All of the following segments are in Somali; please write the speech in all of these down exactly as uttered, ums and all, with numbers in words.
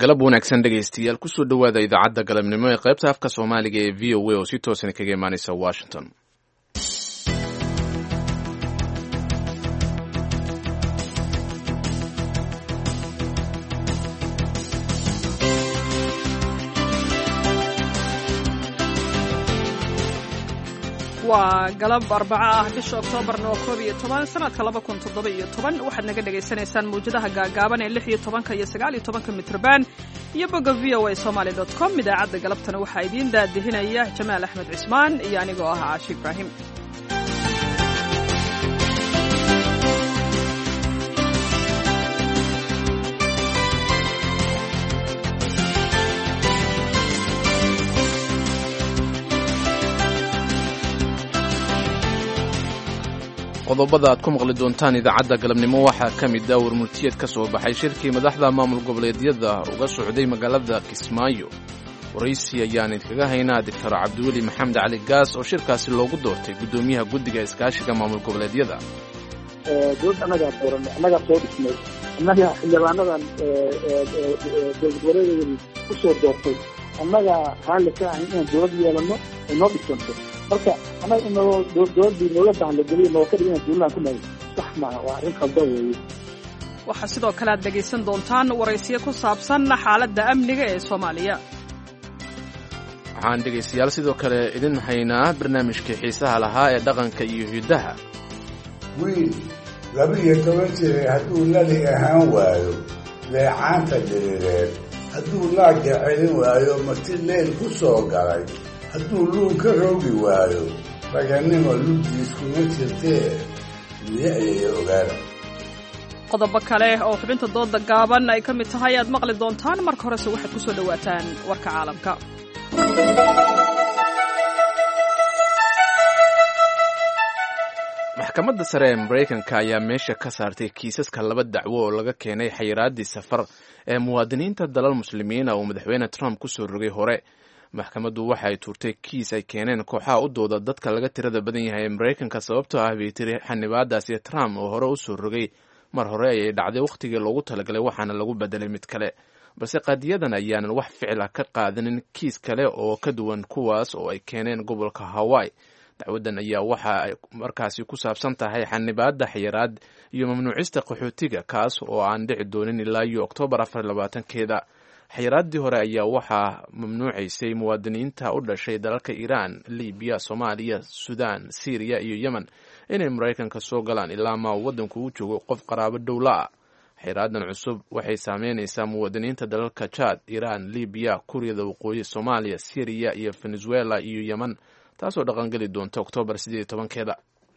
galab wanaagsan dhegaystayaal kusoo dhowaada idaacadda galabnimo ee qaybta afka soomaaliga ee v o a oo si toosan kaga imaanaysa washington. waa galab arbaco ah bisha oktoobarna oo koob iyo toban sanadka laba kun toddoba iyo toban waxaad naga dhagaysanaysaan mawjadaha gaagaaban ee lix iyo tobanka iyo sagaal iyo tobanka mitrban iyo bogga v o a somaly dot com idaacadda galabtana waxaa idiin daadihinaya jamaal axmed cismaan iyo anigoo ah caashi ibraahim. qodobada aad ku maqli doontaan idaacadda galabnimo waxaa ka mid ah warmurtiyeed ka soo baxay shirkii madaxda maamul goboleedyada uga socday magaalada Kismaayo. waraysi ayaan idinkaga haynaa doctor cabdiweli maxamed cali gaas oo shirkaasi loogu doortay guddoomiyaha guddiga iskaashiga maamul goboleedyada. dowladda annagaa dooran annagaa soo dhisnay annaga xildhibaanadan dowlad goboleedyada ku soo doortay annagaa raalli ka ahayn inaan dowlad yeelano ay noo dhisanto marka annaga inoo dowladii noola bahlageliyo noo ka dhigana dowladaan ku nahay sax maaha waa arrin khaldan weeye. waxaa sidoo kale aad dhegaysan doontaan waraysiyo ku saabsan xaaladda amniga ee soomaaliya. waxaan dhegaystayaal sidoo kale idin haynaa barnaamijkii xiisaha lahaa ee dhaqanka iyo hiddaha. wiil laba iyo toban jiray hadduu lali ahaan waayo leecaanta diriireed hadduu laagga celin waayo marti leel ku soo galay hadduu luun ka roogi waayo raganimo lugdiis kuma jirtee liiciyaya ogaada. qodobo kale oo xubinta dooda gaaban ay ka mid tahay aad maqli doontaan marka horese waxaad ku soo dhowaataan warka caalamka. maxkamadda sare ee maraykanka ayaa meesha ka saartay kiisaska laba dacwo oo laga keenay xayiraaddii safar ee muwaadiniinta dalal muslimiina uu madaxweyne trump ku soo rogay hore. maxkamaddu waxa ay tuurtay kiis ay keeneen kooxaha u dooda dadka laga tirada badan yahay ee maraykanka sababtoo ah bay tiri xanibaadaasi trump oo hore u soo rogay mar hore ayay dhacday wakhtigii loogu talagalay waxaana lagu bedelay mid kale balse qaadiyadan ayaanan wax ficila ka qaadanin kiis kale oo ka duwan kuwaas oo ay keeneen gobolka hawaii. dacwadan ayaa waxa ay markaasi ku saabsan tahay xanibaadda xayiraad iyo mamnuucista qaxootiga kaas oo aan dhici doonin ilaa iyo oktoobar afar iyo labaatankeeda. xayiraaddii hore ayaa waxaa mamnuucaysay muwaadiniinta u dhashay dalalka iiraan, libiya, soomaaliya, suudaan, siiriya iyo yemen inay maraykanka soo galaan ilaa ma waddanku u joogo qof qaraabo dhowla ah. xayiraadan cusub waxay saameynaysaa muwaadiniinta dalalka jaad, iiraan, libiya, kuuriyada waqooyi, soomaaliya, siiriya iyo venezuela iyo yemen taasoo dhaqangeli doonta oktoobar sideed iyo tobankeeda.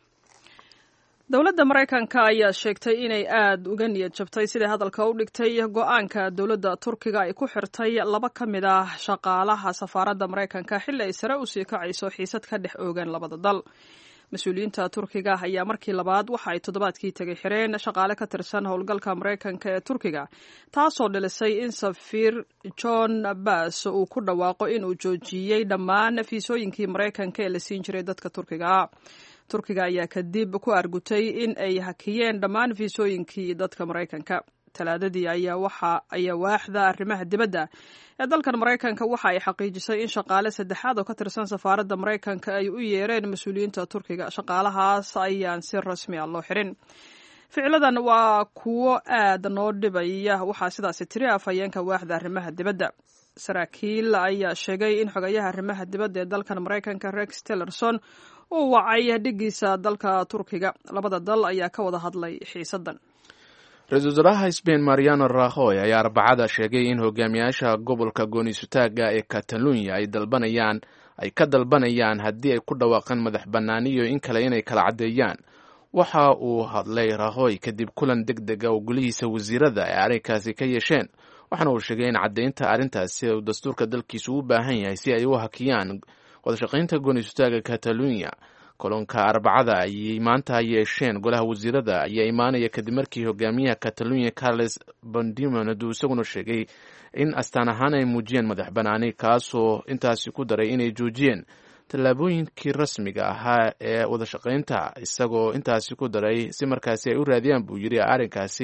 dowladda maraykanka ayaa sheegtay inay aad uga niyad jabtay siday hadalka u dhigtay go-aanka dowladda turkiga ay ku xirtay laba ka mid ah shaqaalaha safaaradda maraykanka xilli ay sare usii kacayso xiisad ka dhex oogan labada dal. mas-uuliyiinta turkiga ayaa markii labaad waxa ay toddobaadkii tegay xireen shaqaale ka tirsan howlgalka maraykanka ee turkiga taasoo dhilisay in safiir john bass uu ku dhawaaqo inuu joojiyey dhammaan fiisooyinkii maraykanka ee la siin jiray dadka turkiga. turkiga ayaa kadib ku argutay in ay hakiyeen dhammaan fiisooyinkii dadka maraykanka. talaadadii ayaa waxa ayaa waaxda arrimaha dibadda ee dalkan maraykanka waxa ay xaqiijisay in shaqaale saddexaad oo ka tirsan safaaradda maraykanka ay u yeereen mas-uuliyiinta turkiga. shaqaalahaas ayaan si rasmi ah loo xirin. ficiladan waa kuwo aad noo dhibaya waxaa sidaasi tiri afhayeenka waaxda arrimaha dibadda. saraakiil ayaa sheegay in xogayaha arrimaha dibadda ee dalkan maraykanka rex tillerson uu wacay dhigiisa dalka turkiga. labada dal ayaa ka wada hadlay xiisadan. ra-iisul wasaaraha Spain Mariano Rajoy ayaa arbacada sheegay in hogaamiyaasha gobolka gooni-sutaaga ee Catalonia ay dalbanayaan ay ka dalbanayaan haddii ay ku dhawaaqaan madax bannaaniyo in kale inay kala caddeeyaan. waxa uu hadlay Rajoy kadib kulan degdega oo golihiisa wasiirada ay arrinkaasi ka yeesheen waxaana uu sheegay in caddaynta arrintaasi uu dastuurka dalkiisu u baahan yahay si ay u hakiyaan wadashaqaynta gooni-sutaaga Catalonia. kolonka arbacada ayay maanta yeesheen golaha wasiirada ayaa imaanaya kadib markii hogaamiyaha Catalonia Carles Puigdemont uu isaguna sheegay in astaan ahaan ay muujiyeen madax bannaani kaasoo intaasi ku daray inay joojiyeen tallaabooyinkii rasmiga ahaa ee wadashaqaynta isagoo intaasi ku daray si markaasi ay u raadiyaan buu yidhi arrinkaasi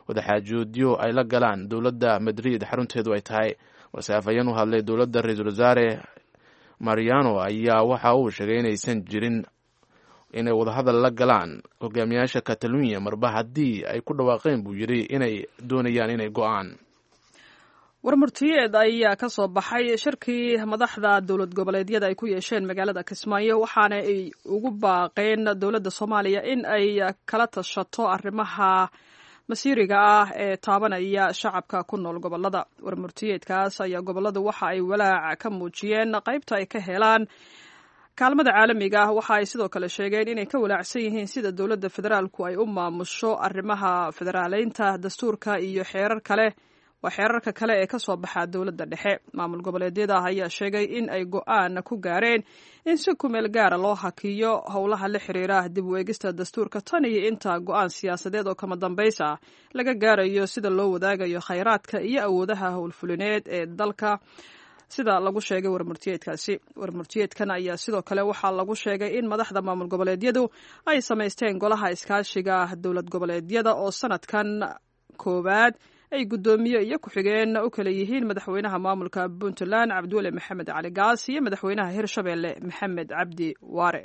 wadaxaajoodyo ay la galaan dowladda Madrid xarunteedu ay tahay. balse afhayeen u hadlay dowladda ra-iisul wasaare Mariano ayaa waxa uu sheegay inaysan jirin inay wadahadal la galaan hogaamiyaasha Catalonia marba haddii ay ku dhawaaqeen buu yiri inay doonayaan inay go'aan. warmurtiyeed ayaa ka soo baxay shirkii madaxda dowlad goboleedyada ay ku yeesheen magaalada Kismaayo waxaana ay ugu baaqeen dowladda Soomaaliya in ay kala tashato arrimaha masiiriga ah ee taabanaya shacabka ku nool gobolada. warmurtiyeedkaas ayaa goboladu waxa ay walaac ka muujiyeen qaybta ay ka helaan kaalmada caalamiga ah. waxa ay sidoo kale sheegeen inay ka walaacsan yihiin sida dowladda federaalku ay u maamusho arrimaha federaaleynta dastuurka iyo xeerar kale waa xeerarka kale ee ka soo baxa dowladda dhexe. maamul goboleedyada ayaa sheegay in ay go'aan ku gaareen in si kumeel gaara loo hakiyo howlaha la xiriira dib u eegista dastuurka tan iyo inta go'aan siyaasadeed oo kama dambaysa laga gaarayo sida loo wadaagayo khayraadka iyo awoodaha howlfulineed ee dalka sida lagu sheegay warmurtiyeedkaasi. warmurtiyeedkan ayaa sidoo kale waxaa lagu sheegay in madaxda maamul goboleedyadu ay samaysteen golaha iskaashiga dowlad goboleedyada oo sanadkan koowaad ay guddoomiye iyo ku-xigeen u kala yihiin madaxweynaha maamulka Puntland Cabdiweli Maxamed Cali Gaas iyo madaxweynaha Hirshabelle Maxamed Cabdi Waare.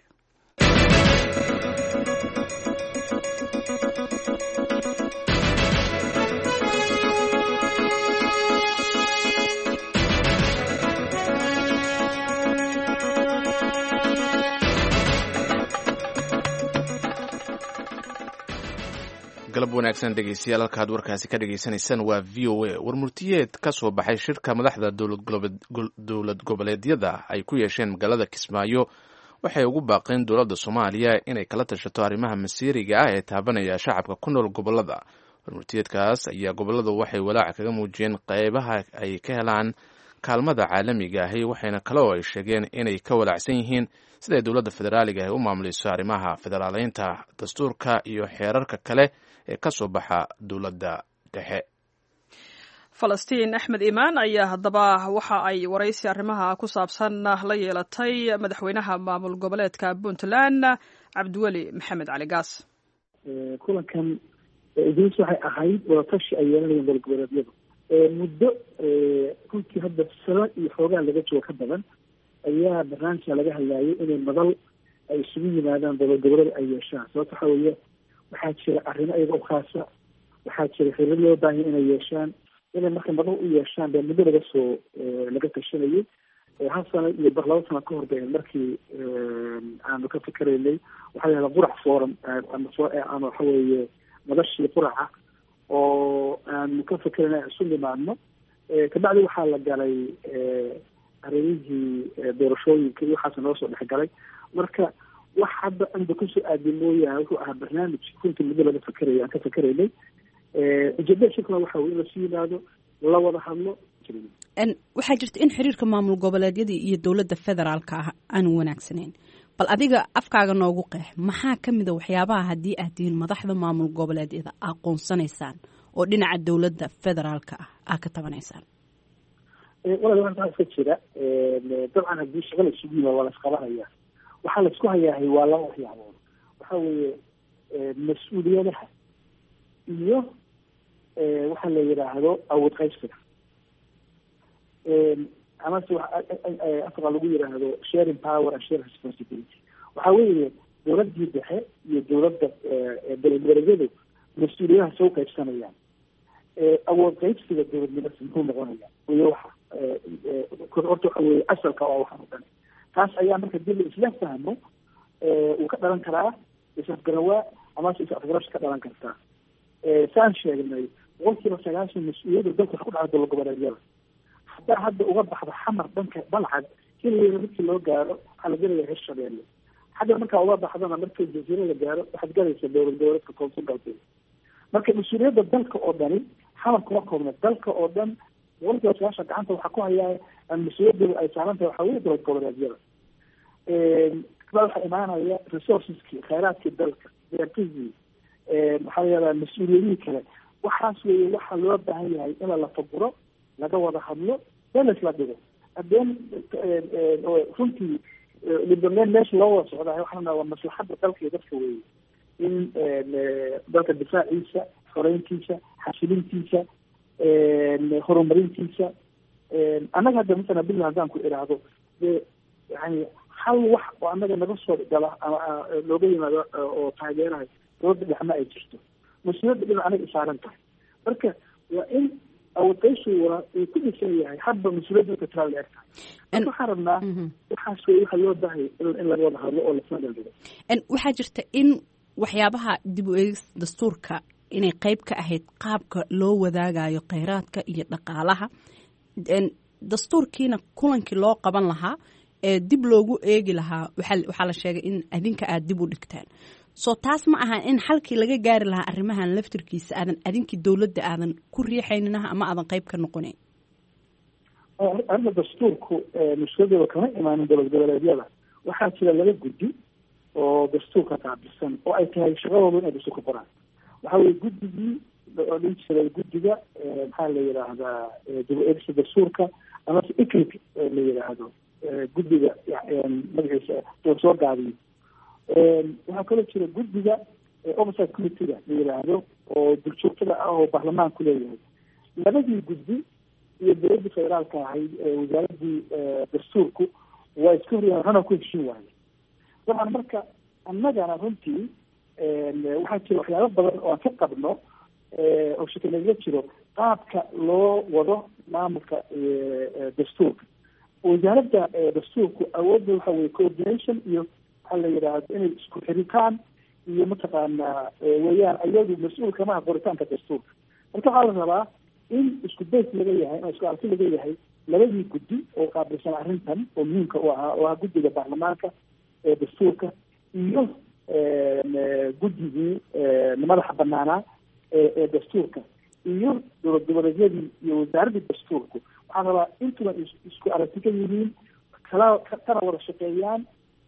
galab wanaagsan dhegeystayaal halkaad warkaasi ka dhageysanaysaan waa v o a. warmurtiyeed ka soo baxay shirka madaxda dowlad goboleedyada ay ku yeesheen magaalada Kismaayo waxay ugu baaqeen dowladda Soomaaliya inay kala tashato arrimaha masiiriga ah ee taabanaya shacabka ku nool gobolada. warmurtiyeedkaas ayaa goboladu waxay walaac kaga muujiyeen qaybaha ay ka helaan kaalmada caalamiga ahi waxayna kale oo ay sheegeen inay ka walaacsan yihiin sida dowladda federaaliga ay u maamulayso arrimaha federaaleynta dastuurka iyo xeerarka kale ee ka soo baxa dowladda dhexe. Falastiin Axmed Imaan ayaa haddaba waxa ay waraysi arrimaha ku saabsan la yeelatay madaxweynaha maamul goboleedka Puntland Cabdiweli Maxamed Cali Gaas. kulankan idris waxay ahayd wadatashi ay yeelanayeen dowlad goboleedyadu muddo runtii hadda sano iyo xoogaa laga joogo ka badan ayaa barnaamijka laga hadlayay inay madal ay isugu yimaadaan dowlad goboleed ay yeeshaan. sababta waxaa weeye waxaa jira arrimo iyaga u khaasa, waxaa jira xiriir loo baahan inay yeeshaan, inay marka madal u yeeshaan bee muddo laga soo laga tashanayay. hal sano iyo bar laba sano ka hor bay markii aanu ka fikeraynay waxaa la yihahdaa qurac forum ama ama waxa weeye madashii quraca oo aanu ka fikeraynay isu nimaadno. kabacdi waxaa la galay arrimihii doorashooyinka iyo waxaas noo soo dhexgalay. marka wax hadda anda kusoo aadi mooyahay wuxuu ahaa barnaamij runtii muddo laga fikerayo aan ka fikeraynay. ujeedada shirkuna waxa weye in lasu yimaado la wada hadlo. waxaa jirta in xiriirka maamul goboleedyadii iyo dowladda federaalka ah aanu wanaagsanayn. bal adiga afkaaga noogu qeex maxaa ka mid a waxyaabaha haddii aad tihiin madaxda maamul goboleedyada aqoonsanaysaan oo dhinaca dowladda federaalka ah aad ka tabanaysaan? walaal waxaa iska jira dabcan haddii shaqa la isugu yimaado waa la isqabanaya. waxaa la isku hayaahay waa laba waxyaabood. waxaa weeye mas-uuliyadaha iyo waxaa la yidhaahdo awood qaybsiga amase afka lagu yidhaahdo sharing power and sharing responsibility. waxaa weeye dowladdii dhexe iyo dowladda dowlad goboleedyadu mas-uuliyadaha soo qaybsanayaan. awood qaybsiga dowladnimada muxuu noqonaya iyo waxa horta waxa weye asalka oo waxaan o dhan taas ayaa marka dib la isla fahmo uu ka dhalan karaa is-afgarawaa amase is-afgarasho ka dhalan kartaa. saan sheegnay boqolkiiba sagaashan mas-uuliyadda dalka waxa ku dhaca dowlad goboleedyada. haddaa hadda uga baxdo xamar dhanka balcad keligeeda markii loo gaaro waxaa la gelaya hirshabeelle. xagga markaa uga baxdana markii jasiiro la gaaro waxaad galaysa dowlad goboleedka koonfur galbeed. marka mas-uuliyadda dalka oo dhani xamar kuma koobna dalka oo dhan boqolkiiba sagaashan gacanta waxaa ku hayaa mas-uuliyadda ay saaran tahay waxaa weye dowlad goboleedyada. kabaa waxaa imaanaya resourceski khayraadkii dalka beertihii waxaa la yihahdaa mas-uuliyadihii kale. waxaas weeye waxaa loo baahan yahay in la faguro laga wada hadlo been isla dhigo. hadeen runtii libameen meesha loo wada socdaa waxaa waa maslaxadda dalka iyo dadka weeye in dalka difaaciisa xoreyntiisa xasilintiisa horumarintiisa annaga hadda masala bila haddaan ku idhaahdo dee yani hal wax oo annaga naga soo gala ama looga yimaado oo taageerahay dowladda dhexma ay jirto mas-uuliyadda dhinac anaga isaaran tahay marka waa in awoodayshooda uu ku dhisan yahay hadba mas-uuliyadda ka tiraal la eg tahay marka waxaan rabnaa waxaas wey waxa loo baahaya in laga wada hadlo oo lasma dhaldhigo waxaa jirta in waxyaabaha dib u eegis dastuurka inay qayb ka ahayd qaabka loo wadaagayo kheyraadka iyo dhaqaalaha dastuurkiina kulankii loo qaban lahaa ee dib loogu eegi lahaa waxaa la sheegay in adinka aada dib u dhigtaan soo taas ma aha in xalkii laga gaari lahaa arrimahan laftirkiisa aadan adinkii dowladda aadan ku riixayninaha ama aadan qayb ka noqonayn arrinta dastuurku mushkiladooda kama imaanin dowlad goboleedyada waxaa jira laba guddi oo dastuurka qaabilsan oo ay tahay shaqadooda inay dastuurka qoraan waxaa weye guddigii oo dhin jiray guddiga maxaa la yidhaahdaa dib u eegista dastuurka amase iclic la yidhaahdo guddiga magaciisa oo soo gaabiyo waxaa kaloo jira guddiga oversight committeega la yidhaahdo oo duljoogtada ah oo baarlamaanku leeyahay labadii guddi iyo dowladdii federaalka ahayd wasaaradii dastuurku waa iska horyahan hana ku heshin waaye dabcan marka annagana runtii waxaa jira waxyaabo badan oo aan ka qabno oo shaki nagaga jiro qaabka loo wado maamulka dastuurka wasaaradda dastuurku awoodda waxa weye coordination iyo waxaa la yidhaahdo inay isku xiritaan iyo mataqaanaa weeyaan ayadu mas-uul kamaha qoritaanka dastuurka marka waxaa la rabaa in isku days laga yahay oo isku arki laga yahay labadii guddi oo qaabilsan arrintan oo muhiimka u ahaa oo ah guddiga baarlamaanka ee dastuurka iyo guddigii madaxa banaanaa ee dastuurka iyo dowlad goboleedyadii iyo wasaaraddii dastuurku waxaa rabaa intuba isku aragti ka yihiin kala kana wada shaqeeyaan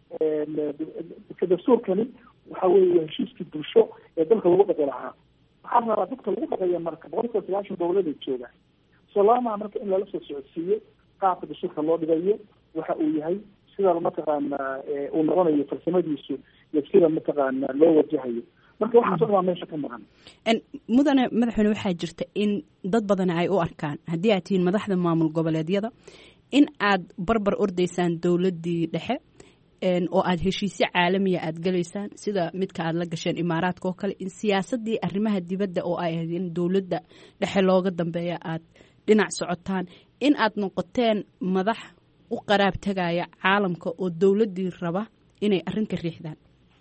dastuurkani waxa weeye heshiiskii bulsho ee dalka lagu dhaqi lahaa waxaa rabaa dadka lagu dhaqeeya marka boqolkiiba sagaashan dowladay joogaan soo laamaha marka in lala soo socodsiiyo qaabka dastuurka loo dhigayo waxa uu yahay sida mataqaana uu noqonayo farsamadiisu iyo sida mataqaana loo wajahayo marka waxaas oo dhan meesha ka maqan mudane madaxweyne waxaa jirta in dad badan ay u arkaan haddii aad tihiin madaxda maamul goboleedyada in aad barbar ordaysaan dowladdii dhexe oo aada heshiisyo caalamiya aada galaysaan sida midka aada la gasheen imaaraadka oo kale in siyaasaddii arrimaha dibadda oo ay ahayd in dowladda dhexe looga dambeeya aada dhinac socotaan in aad noqoteen madax u qaraab tagaya caalamka oo dowladdii raba inay arrin ka riixdaan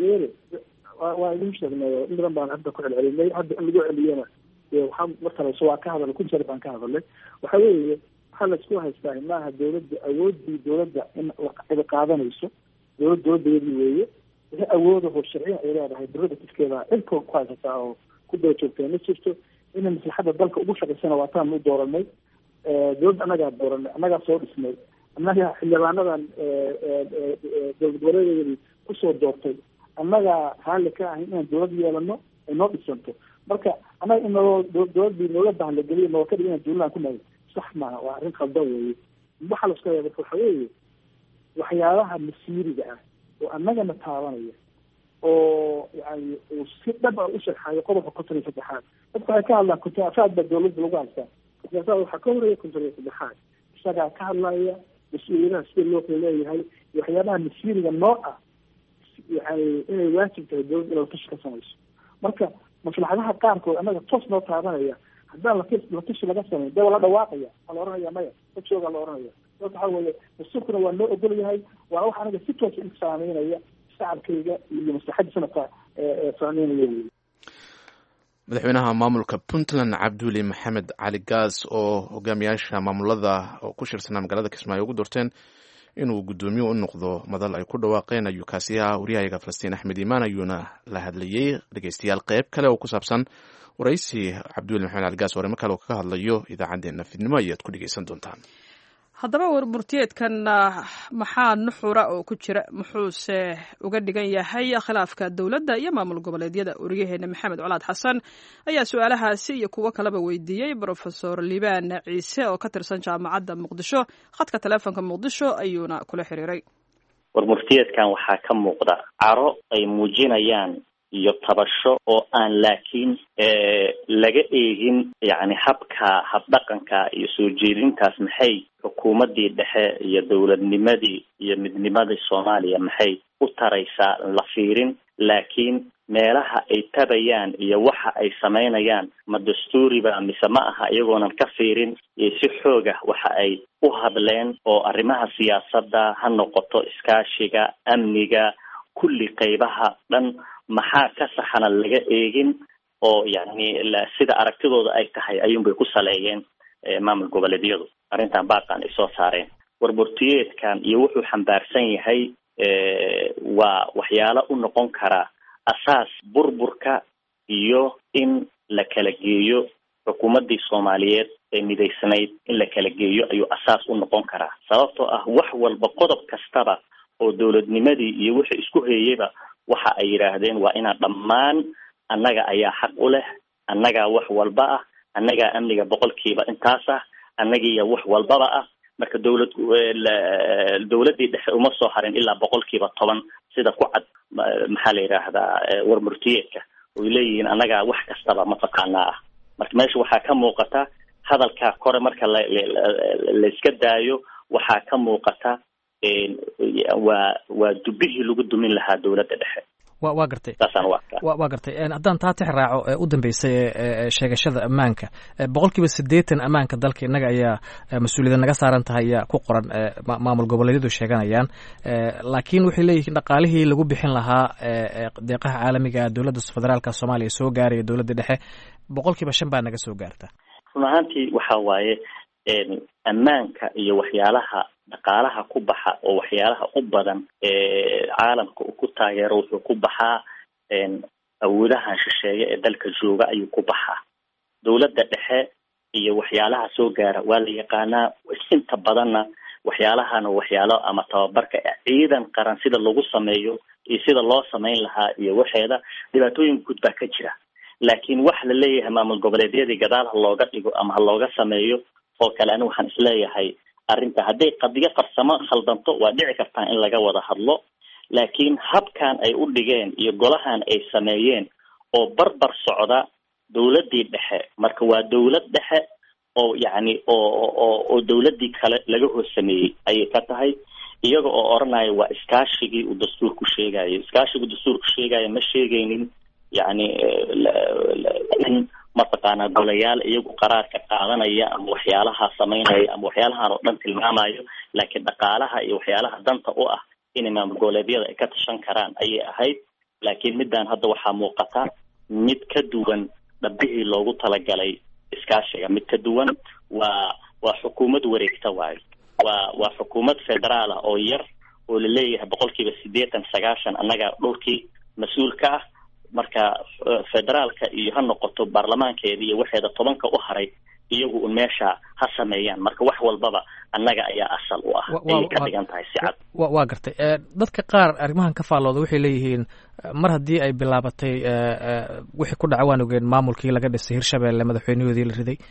waa idin sheegnay in badan baan hadda ku celcelinay hadda in lagu celiyana waxaa markaleso waa ka hadalay kun jeer baan ka hadalay waxa weeye waxaa laisku haystaa maaha dowladda awooddii dowladda in cida qaadanayso dowlad dowladdeedii weeye wixii awoodaho sharciya ay leedahay dowladda tifkeeda cidka ku haysataa oo ku daba joogtay ma jirto inay maslaxadda dalka ugu shaqaysana waa taan u dooranay dowladda annagaa dooranay annagaa soo dhisnay annaga xildhibaanadan dowlad goboleedeedii kusoo doortay annagaa raalli ka ahay inaan dowlad yeelano ay noo dhisanto marka annaga in naloo dowladdii noola bahlageliyo noo ka dhig inaan dowladaan ku nahay sax maaha waa arrin khaldan weeye waxaa la isku haya marka waxa weeye waxyaabaha masiiriga ah oo annagana taabanaya oo yani uu si dhab a u sharxayo qodobka konton iyo saddexaad dadka waxay ka hadlaan kuntaafaad baa dowladda lagu haystaa kuntaafaad waxaa ka horeeya konton iyo saddexaad isagaa ka hadlaya mas-uuliyadaha sida loo kala leeyahay iyo waxyaabaha masiiriga noo ah yani inay waajib tahay dowladda inay latashi ka samayso marka maslaxadaha qaarkood annaga toos noo taabanaya haddaan lati latashi laga samayn dee waa la dhawaaqaya waa la oranaya maya dad joogaa la oranaya waxa weeye dastuurkuna waa noo ogol yahay waana wax aniga si toosa u saameynaya shacabkayga iyo maslaxadda sanadka saameynaya wey madaxweynaha maamulka puntland cabduuli maxamed cali gaas oo hogaamiyaasha maamulada oo ku shirsanaa magaalada kismaayo ugu doorteen inuu guddoomiye u noqdo madal ay ku dhawaaqeen ayuu kaasi ahaa waryahayaga falastiin axmed iimaan ayuuna la hadlayey dhegeystayaal qeyb kale oo ku saabsan waraysi cabduuli maxamed cali gaas warimo kale oo kaga hadlayo idaacaddeenna fidnimo ayaad ku dhegeysan doontaan haddaba warmurtiyeedkan maxaa nuxura oo ku jira muxuuse uga dhigan yahay khilaafka dowladda iyo maamul goboleedyada wariyaheena maxamed colaad xasan ayaa su-aalahaasi iyo kuwo kaleba weydiiyey brofesor liibaan ciise oo ka tirsan jaamacadda muqdisho khadka taleefonka muqdisho ayuuna kula xiriiray warmurtiyeedkan waxaa ka muuqda caro ay muujinayaan iyo tabasho oo aan laakiin laga eegin yani habka habdhaqanka iyo soo jeedintaas maxay xukuumaddii dhexe iyo dowladnimadii iyo midnimadii Soomaaliya maxay u taraysaa la fiirin, laakiin meelaha ay tabayaan iyo waxa ay sameynayaan ma dastuuriba mise ma aha iyagoonan ka fiirin iyo si xooga waxa ay u hadleen oo arrimaha siyaasadda ha noqoto iskaashiga amniga kulli qaybaha dhan maxaa ka saxana laga eegin oo yani sida aragtidooda ay tahay ayuun bay ku saleeyeen maamul goboleedyadu arrintan baaqan ay soo saareen. warburtiyeedkan iyo wuxuu xambaarsan yahay waa waxyaalo u noqon kara asaas burburka iyo in la kala geeyo xukuumaddii Soomaaliyeed ee midaysanayd in la kala geeyo ayuu asaas u noqon karaa, sababtoo ah wax walba qodob kastaba oo dowladnimadii iyo wixii isku heeyayba waxa ay yiraahdeen waa inaan dhammaan annaga ayaa xaq u leh, annaga wax walba ah, annaga amniga boqolkiiba intaas ah, annagiiya wax walbaba ah. marka dowlad dowladii dhexe uma soo harin ilaa boqolkiiba toban sida ku cad maxaa la yiraahdaa warmurtiyeedka oo leeyihiin annaga wax kastaba ma taqaanaa ah. marka meesha waxaa ka muuqata hadalka kore marka la la iska daayo waxaa ka muuqata waa waa dubihii lagu dumin lahaa dowladda dhexe. wa waa gartay wa waa gartay haddaan taa tix raaco u dambeysay sheegashada ammaanka boqolkiiba siddeetan ammaanka dalka innaga ayaa mas-uuliyadda naga saaran tahay ayaa ku qoran maamul goboleedyadu sheeganayaan, laakiin waxay leeyihiin dhaqaalihii lagu bixin lahaa deeqaha caalamiga dowladda federaalka Soomaaliya soo gaaraya dowladda dhexe boqolkiiba shan baa naga soo gaarta. run ahaantii waxa waaye ammaanka iyo waxyaalaha dhaqaalaha ku baxa oo waxyaalaha u badan ee caalamka uu ku taageero wuxuu ku baxaa awoodaha shisheeye ee dalka jooga ayuu ku baxaa. dowladda dhexe iyo waxyaalaha soo gaara waa la yaqaanaa, inta badanna waxyaalahana waxyaalo ama tababarka ciidan qaran sida lagu sameeyo iyo sida loo sameyn lahaa iyo waxeeda dhibaatooyin guud baa ka jira, laakiin wax la leeyahay maamul goboleedyadii gadaal ha looga dhigo ama ha looga sameeyo oo kale ani waxaan isleeyahay arrinta hadday qadiyo farsamo khaldanto waa dhici kartaa in laga wada hadlo, laakiin habkan ay u dhigeen iyo golahan ay sameeyeen oo barbar socda dowladdii dhexe, marka waa dowlad dhexe oo yacni oo oo oo dowladdii kale laga hoos sameeyey ayay ka tahay, iyaga oo oranaya waa iskaashigii uu dastuurku sheegayo. iskaashigu dastuurku sheegayo ma sheegaynin yacni in mataqaanaa golayaal iyagu qaraarka qaadanaya ama waxyaalaha sameynaya ama waxyaalahan oo dhan tilmaamayo, laakiin dhaqaalaha iyo waxyaalaha danta u ah inay maamul goboleedyada ay ka tashan karaan ayay ahayd. laakiin midaan hadda waxaa muuqata mid ka duwan dhabihii loogu talagalay iskaashiga, mid ka duwan. waa waa xukuumad wareegta waayo, waa waa xukuumad federaal ah oo yar oo laleeyahay boqolkiiba siddeetan sagaashan annaga dhulkii mas-uulka ah, marka federaalka iyo ha noqoto baarlamaankeeda iyo waxeeda tobanka u haray iyagu un meesha ha sameeyaan, marka wax walbaba annaga ayaa asal u ah ayay ka dhigan tahay si cad. waa gartay dadka qaar arrimahan ka faallooda waxay leeyihiin mar haddii ay bilaabatay wixii ku dhaca waan ogeen maamulkii laga dhisay Hirshabelle madaxweynahoodii la riday,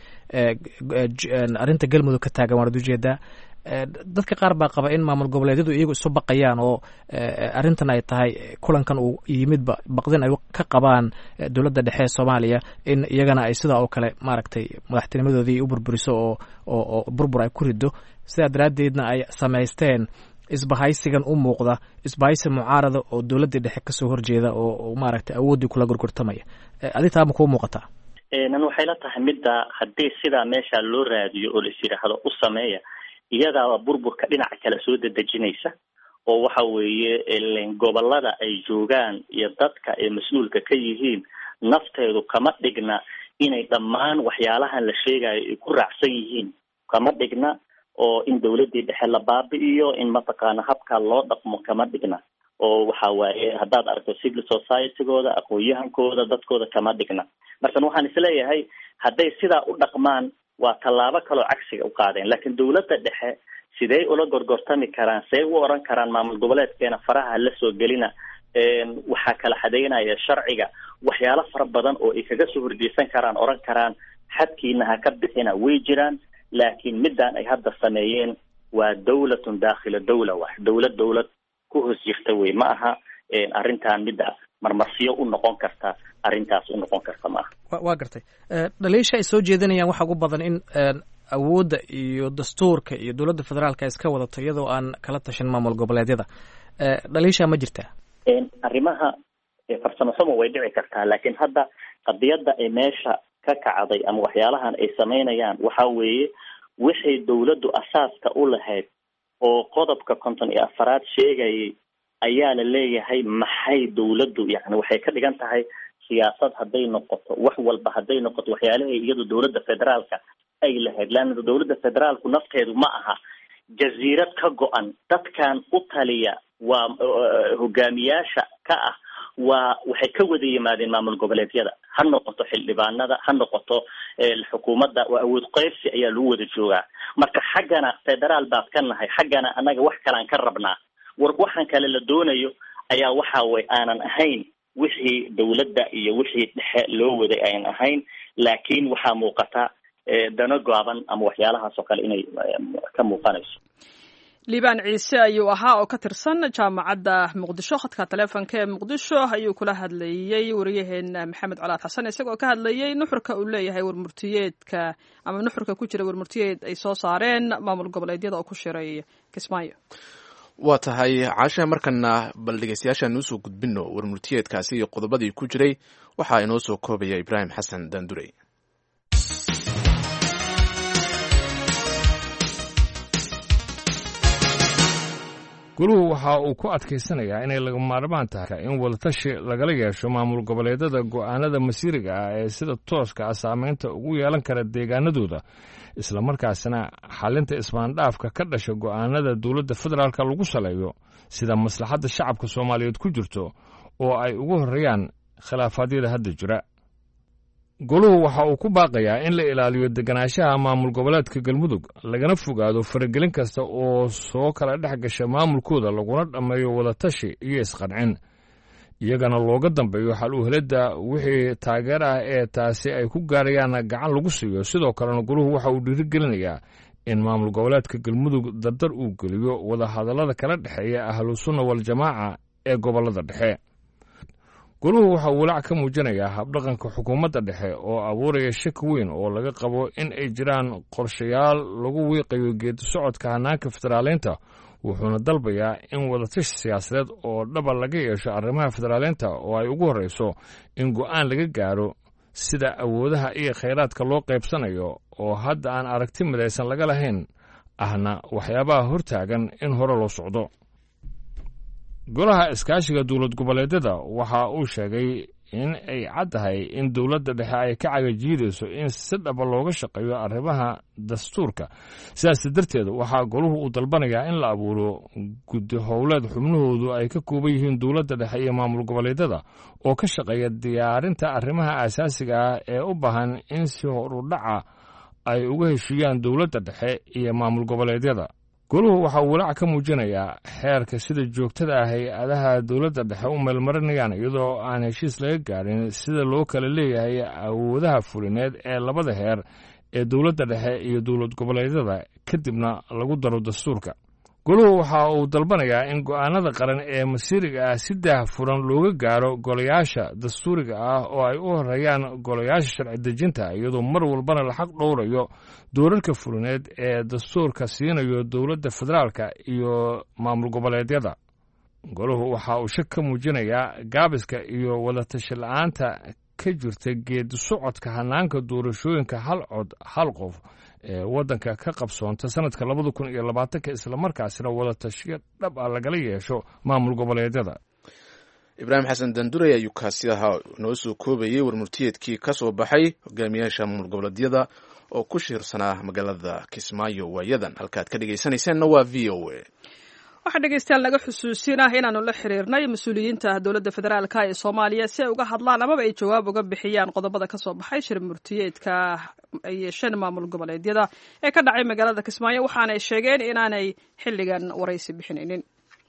arrinta galmudug ka taagan waanad ujeedaa, dadka qaar baa qaba in maamul goboleedyadu iyagu isu baqayaan oo arrintan ay tahay kulankan uu yimidba baqdin ay ka qabaan dowladda dhexe ee Soomaaliya in iyagana ay sidaa oo kale maaragtay madaxtinimadoodii u burburiso oo oo burbur ay ku rido, sidaa daraaddeedna ay samaysteen isbahaysigan u muuqda isbahaysi mucaarada oo dowladda dhexe kasoo horjeeda oo maaragtay awooddii kula gorgortamaya. aditaa ma kuu muuqataa? nan waxay la tahay midda haddii sidaa meesha loo raadiyo oo la is yidhaahdo u sameeya iyadaaba burburka dhinaca kale soo dedejinaysa, oo waxa weeye gobolada ay joogaan iyo dadka ay mas-uulka ka yihiin nafteedu kama dhigna inay dhammaan waxyaalahan la sheegayo ay ku raacsan yihiin, kama dhigna oo in dowladdii dhexe la baabi'iyo in mataqaana habkaa loo dhaqmo kama dhigna, oo waxa waaye haddaad aragto civil society-gooda aqoon-yahankooda dadkooda kama dhigna. markan waxaan isleeyahay hadday sidaa u dhaqmaan waa tallaabo kaloo cagsiga u qaadeen, laakiin dowladda dhexe sidee ula gorgortami karaan, see u oran karaan maamul goboleedkeena faraha la soo gelina, waxaa kala xadeynaya sharciga waxyaalo fara badan oo ay kaga soo horjeesan karaan, oran karaan xadkiina ha ka bixina way jiraan, laakiin midaan ay hadda sameeyeen waa dawlatun daakhila dawla, wax dowlad dowlad ku hoos jirta wey ma aha. arrintan midda marmarsiyo u noqon karta arrintaas u noqon karta maaha. waa gartay dhaliisha ay soo jeedinayaan waxa ugu badan in awoodda iyo dastuurka iyo dowladda federaalka iska wadato iyadoo aan kala tashan maamul goboleedyada. dhaliisha ma jirtaa? arrimaha farsamo xumo way dhici kartaa, laakiin hadda qadiyadda ay meesha ka kacday ama waxyaalahan ay samaynayaan waxa weeye wixii dowladdu asaaska u lahayd oo qodobka konton iyo afaraad sheegayay ayaa la leeyahay maxay dowladdu yani waxay ka dhigan tahay siyaasad hadday noqoto wax walba hadday noqoto waxyaalahay iyadu dowladda federaalka ay lahayd. laanna dowladda federaalku nafteedu ma aha jasiirad ka go-an, dadkan u taliya waa hogaamiyaasha ka ah waa waxay ka wada yimaadeen maamul goboleedyada, ha noqoto xildhibaanada, ha noqoto xukuumadda, waa awood qaybsi ayaa lagu wada joogaa. marka xaggana federaal baad ka nahay, xaggana annaga wax kalaan ka rabnaa. war waxaan kale la doonayo ayaa waxa way aanan ahayn wixii dowladda iyo wixii dhexe loo waday ayaan ahayn, laakiin waxaa muuqata dano gaaban ama waxyaalahaas oo kale inay ka muuqanayso. liibaan ciise ayuu ahaa oo ka tirsan jaamacadda muqdisho. khadka taleefonka ee muqdisho ayuu kula hadlayey wariyaheena maxamed colaad xasan, isagoo ka hadlayey nuxurka uu leeyahay warmurtiyeedka ama nuxurka ku jira warmurtiyeed ay soo saareen maamul goboleedyada oo ku shiray Kismaayo. waa tahay caasha, markana bal dhegeystayaashaan usoo gudbino warmurtiyeedkaasi iyo qodobadii ku jiray. waxaa inoo soo koobaya ibraahim xasan daandurey. goluhu waxa uu ku adkaysanayaa inay laga maarmaan tahay in wadatashi lagala yeesho maamul goboleedyada go'aanada masiiriga ah ee sida tooska ah saamaynta ugu yeelan kara deegaanadooda, islamarkaasna xalinta ismaandhaafka ka dhasha go'aanada dowladda federaalka lagu saleeyo sida maslaxadda shacabka soomaaliyeed ku jirto oo ay ugu horreeyaan khilaafaadyada hadda jira. goluhu waxa uu ku baaqayaa in la ilaaliyo deganaanshaha maamul goboleedka galmudug, lagana fogaado faragelin kasta oo soo kala dhex gasha maamulkooda, laguna dhammeeyo wadatashi iyo isqancin, iyagana looga dambeeyo xal u helidda wixii taageer ah ee taasi ay ku gaarayaan gacan lagu siiyo. sidoo kalena goluhu waxa uu dhiirigelinayaa in maamul goboleedka galmudug dardar uu geliyo wadahadallada kala dhexeeya ahlusunna waljamaaca ee gobollada dhexe. goluhu waxa uu walaac ka muujinayaa habdhaqanka xukuumadda dhexe oo abuuraya shaki weyn oo laga qabo in ay jiraan qorshayaal lagu wiiqayo geedi socodka hannaanka federaaleynta, wuxuuna dalbayaa in wadatashi siyaasadeed oo dhaba laga yeesho arrimaha federaaleynta oo ay ugu horrayso in go'aan laga gaaro sida awoodaha iyo khayraadka loo qaybsanayo oo hadda aan aragti midaysan laga lahayn ahna waxyaabaha hortaagan in hore loo socdo. golaha iskaashiga dowlad goboleedyada waxa uu sheegay in ay caddahay in dowladda dhexe ay ka cagajiidayso in si dhaba looga shaqeeyo arrimaha dastuurka. sidaas darteed waxaa goluhu uu dalbanayaa in la abuuro guddi howleed xubnahoodu ay ka kooban yihiin dowladda dhexe iyo maamul goboleedyada oo ka shaqeeya diyaarinta arrimaha aasaasiga ah ee u baahan in si horudhaca ay uga heshiiyaan dowladda dhexe iyo maamul goboleedyada. goluhu waxa uu walaac ka muujinayaa xeerka sida joogtada ah hay-adaha dowladda dhexe u meelmarinayaan iyadoo aan heshiis laga gaarin sida loo kala leeyahay awoodaha fulineed ee labada heer ee dowladda dhexe iyo dowlad goboleedyada, kadibna lagu daro dastuurka. goluhu waxa uu dalbanayaa in go'aanada qaran ee masiiriga ah si daahfuran looga gaaro golayaasha dastuuriga ah oo ay u horreeyaan golayaasha sharci dejinta, iyadoo mar walbana la xaq dhowrayo doorarka fulineed ee dastuurka siinayo dowladda federaalka iyo maamul goboleedyada. goluhu waxa uu shak ka muujinayaa gaabiska iyo wadatashi la'aanta ka jirta geedi socodka hannaanka doorashooyinka hal cod hal qof ee waddanka ka qabsoonta sanadka labada kun iyo labaatanka, islamarkaasina wadatashiyo dhab ah lagala yeesho maamul goboleedyada. ibraahim xasan daandurey ayuu kaasi ahaa noo soo koobayey warmurtiyeedkii ka soo baxay hogaamiyaasha maamul goboleedyada oo ku shiirsanaa magaalada Kismaayo waayadan. halkaad ka dhegaysanaysaanna waa v o a. waxaa dhegeystayaal naga xusuusin ah inaanu la xiriirnay mas-uuliyiinta dowladda federaalka ee Soomaaliya si ay uga hadlaan amaba ay jawaab uga bixiyaan qodobada ka soo baxay shir murtiyeedka ay yeesheen maamul goboleedyada ee ka dhacay magaalada Kismaayo, waxaanay sheegeen inaanay xilligan waraysi bixinaynin.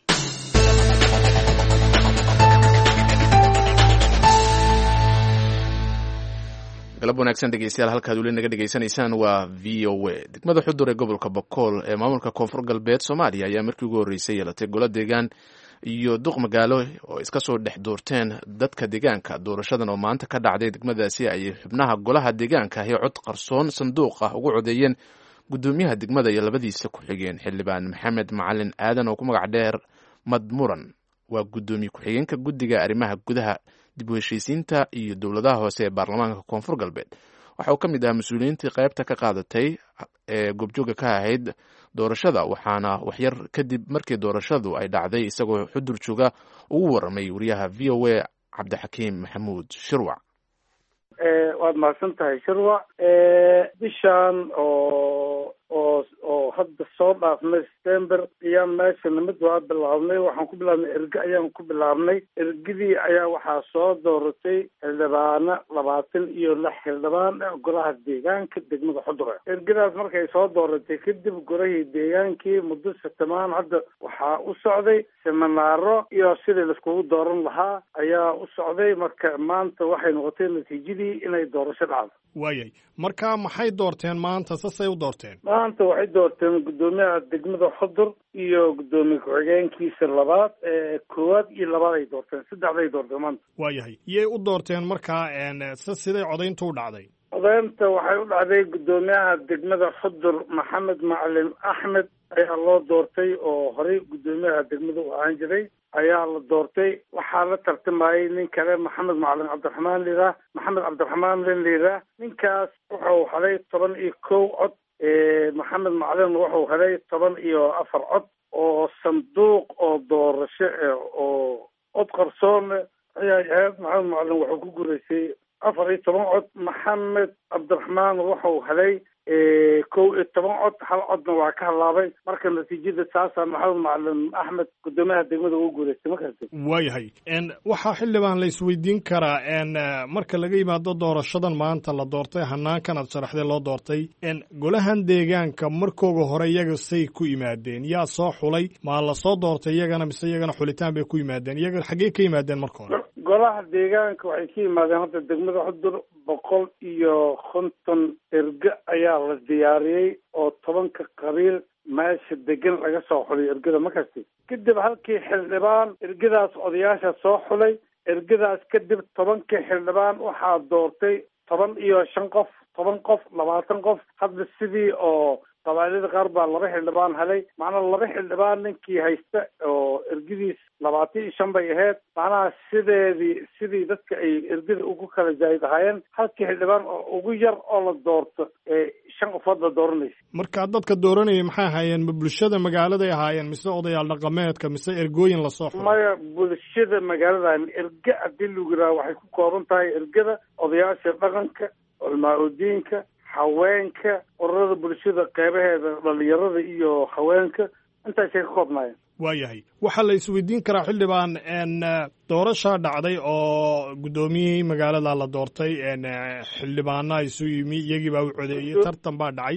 galab wanaagsan dhegeystayaal, halkaad weli naga dhegeysanaysaan waa v o a. degmada xudur ee gobolka Bokool ee maamulka koonfur galbeed Soomaaliya ayaa markii ugu horreysay yeelatay golo deegaan iyo duq magaalo oo iska soo dhex doorteen dadka deegaanka. doorashadan oo maanta ka dhacday degmadaasi ayay xubnaha golaha deegaanka ahi cod qarsoon sanduuq ah ugu codeeyeen guddoomiyaha degmada iyo labadiisa ku-xigeen. xildhibaan maxamed macalin aadan oo ku magac dheer madmuran waa guddoomiye ku-xigeenka guddiga arrimaha gudaha, dib u heshiisiinta iyo dowladaha hoose ee baarlamaanka koonfur galbeed. waxa uu ka mid ahaa mas-uuliyiintii qaybta ka qaadatay ee goobjooga ka ahayd doorashada, waxaana waxyar kadib markii doorashadu ay dhacday isagoo xudur jooga ugu waramay wariyaha v o a cabdixakiim maxamuud shirwac. waad mahadsan tahay shirwac. bishaan oo oo oo hadda soo dhaafnay september ayaan meesha nimid waa bilaabnay. waxaan ku bilaabnay erge ayaan ku bilaabnay. ergidii ayaa waxaa soo dooratay xildhibaano labaatan iyo lix xildhibaan golaha deegaanka degmada Xudur. ergidaas markay soo dooratay kadib golahii deegaankii muddo satamaan hadda waxaa u socday seminaaro iyo sidii laiskugu dooran lahaa ayaa u socday. marka maanta waxay noqotay natiijadii inay doorasho dhacdo. waayay marka maxay doorteen maanta? sasay u doorteen maanta waxay doorteen guddoomiyaha degmada Xudur iyo guddoomiye ku-xigeenkiisa labaad ee koowaad iyo labaad ay doorteen. saddexday doorteen maanta. waayahay iyay u doorteen markaa sa siday codayntu u dhacday? codaynta waxay u dhacday guddoomiyaha degmada Xudur maxamed macalin axmed ayaa loo doortay oo horey guddoomiyaha degmada u ahaan jiray ayaa la doortay. waxaa la tartamayay nin kale maxamed macalin cabdiraxmaan liraa maxamed cabdiraxmaan len liraa ninkaas wuxuu helay toban iyo kow cod. maxamed macalin wuxuu helay toban iyo afar cod oo sanduuq oo doorasho oo cod qarsoon ayay ahayd. maxamed macalin wuxuu ku guulaystay afar iyo toban cod. maxamed cabdiraxmaan wuxuu helay kow iyo toban cod, hal codna waa ka halaabay. marka natiijada saasaa maxamed macalin axmed guddoomiyaha degmada ugu guulaystay. markaasi waayahay waxaa xildhibaan la isweydiin karaa marka laga yimaado doorashadan maanta la doortay hanaankan aad sharaxday loo doortay golahan deegaanka markooga hore iyaga say ku yimaadeen? yaa soo xulay? maa la soo doortay iyagana mise iyagana xulitaan bay ku yimaadeen? iyaga xaggee ka yimaadeen marka hore? golaha deegaanka waxay ka yimaadeen hadda degmada Xudur boqol iyo konton erge ayaa la diyaariyey oo tobanka qabiil meesha degan laga soo xulay ergada. markaasi kadib halkii xildhibaan ergadaas odayaasha soo xulay. ergadaas kadib tobankii xildhibaan waxaa doortay toban iyo shan qof, toban qof, labaatan qof. hadda sidii oo qabailada qaar baa laba xildhibaan helay. macnaha laba xildhibaan ninkii haysta oo ergadiis labaatan iyo shan bay ahayd. macnaha sideedii sidii dadka ay ergada ugu kala zaahid ahaayeen halkii xildhibaan oo ugu yar oo la doorto ee shan qofood la dooranaysa. marka dadka dooranayay maxay ahaayeen? ma bulshada magaaladay ahaayeen mise odayaal dhaqameedka mise ergooyin lasoo xulay? maya bulshada magaalada. erge haddii lagu yiraha waxay ku kooban tahay ergada odayaasha dhaqanka, culmaa-udiinka, haweenka, ururada bulshada qeybaheeda dhalinyarada iyo haweenka intaasay ka koobnaayeen. waayahay waxaa la isweydiin karaa xildhibaan doorashaa dhacday oo guddoomiyihii magaalada la doortay xildhibaana isu yimi iyagii baa u codeeyey tartan baa dhacay.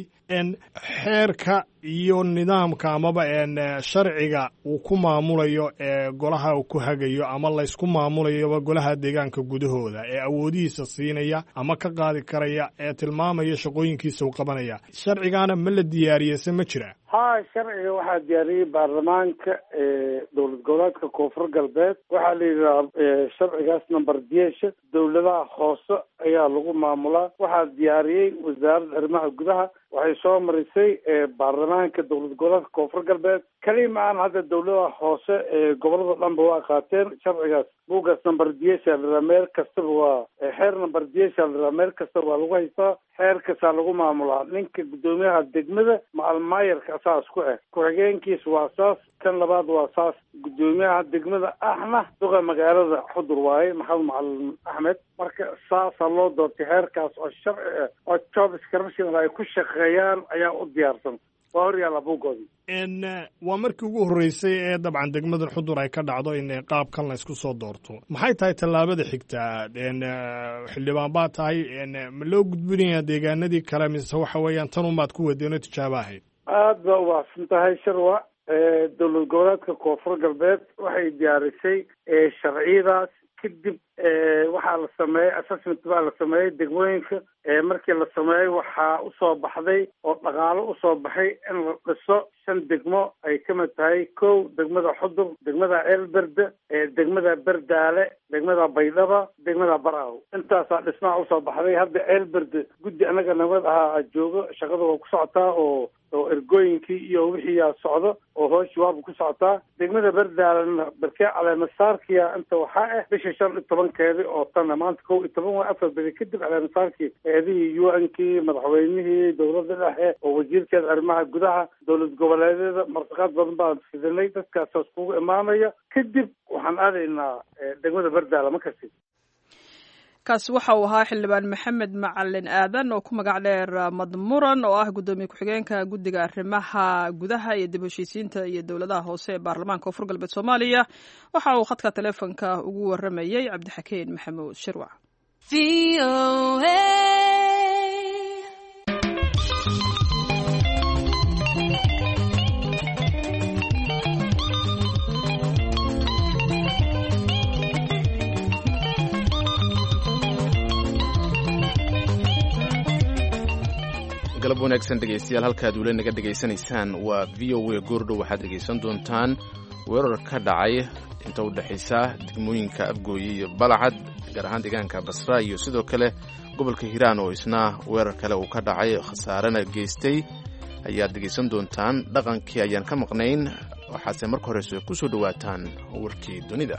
xeerka iyo nidaamka amaba sharciga uu ku maamulayo ee golaha uu ku hagayo ama laysku maamulayoba golaha deegaanka gudahooda ee awoodihiisa siinaya ama ka qaadi karaya ee tilmaamaya shaqooyinkiisa uu qabanaya, sharcigaana ma la diyaariyey se ma jira? ha sharciga waxaa diyaariyey baarlamaanka dowlad goboleedka koonfur galbeed. waxaa la yidhaha sharcigaas number diesha dowladaha hoose ayaa lagu maamulaa. waxaa diyaariyey wasaaradda arrimaha gudaha. waxay soo marisay baarlamaanka dowlad goboleedka koonfur galbeed. kelima aan hadda dowladaha hoose ee gobolada dhanba waa qaateen sharcigaas. buugaas number diesha la meel kastaba waa xeer number diesha la meel kastaba waa lagu haystaa. xeerkasaa lagu maamulaa. ninka guddoomiyaha degmada macalmaayarka saas ku ah, ku-xigeenkiis waa saas, kan labaad waa saas. guddoomiyaha degmada ahna duqa magaalada Xudur waaye maxamed macalin axmed. marka saasaa loo doortay. xeerkaas oo sharci ah oo job description ay ku shaqeeyaan ayaa u diyaarsan. waa horyaala buugoodii. waa markii ugu horreysay ee dabcan degmada Xudur ay ka dhacdo in qaabkan la isku soo doorto. maxay tahay tallaabada xigtaa? xildhibaan baa tahay ma loo gudbinayaa deegaanadii kale mise waxa weeyaan tan umaad ku wadeen oo tijaabo ahayd? aad baa u baahsan tahay shirwa. dowlad goboleedka koonfur galbeed waxay diyaarisay sharciyadaas kadib waxaa la sameeyey assessment baa la sameeyey degmooyinka markii la sameeyey waxaa usoo baxday oo dhaqaalo usoo baxay in la dhiso shan degmo ay kamid tahay kow degmada xudur, degmada ceelberde, degmada berdaale, degmada baydhaba, degmada baraaw. intaasaa dhismaha usoo baxday. hadda ceelberde guddi anaga nabad ahaa joogo, shaqada waa ku socotaa oo oo ergooyinkii iyo wixii yaa socdo oo hooshi waaba ku socotaa. degmada berdaalena barkee caleemasaarkiya inta waxaa ah bisha shan iyo tobankeedi oo tana maanta kow iyo toban waa afar beri kadib caleemasaarkii eedihii u n kii madaxweynihii dowladda dhexe oo wasiirkeeda arrimaha gudaha dowlad goboleedyada martiqaad badan baan fidinay. dadkaasaas kugu imaanaya kadib waxaan aadaynaa degmada berdaala makasi. kaasi waxa uu ahaa xildhibaan maxamed macalin aadan oo ku magac dheer madmuran oo ah guddoomiye ku-xigeenka guddiga arrimaha gudaha iyo dib heshiisiinta iyo dowladaha hoose ee baarlamaanka koonfur galbeed soomaaliya. waxa uu khadka taleefonka ugu waramayey cabdixakeen maxamuud shirwac. galab wanaagsan dhegaystayaal, halkaad weli naga dhegaysanaysaan waa v o a. goordhow waxaad dhegaysan doontaan weerar ka dhacay inta u dhexaysa degmooyinka afgooye iyo balacad, gaar ahaan deegaanka basra iyo sidoo kale gobolka hiiraan oo isna weerar kale uu ka dhacay khasaarena geystay ayaad dhegaysan doontaan. dhaqankii ayaan ka maqnayn, waxaase marka horeyse ku soo dhowaataan warkii dunida.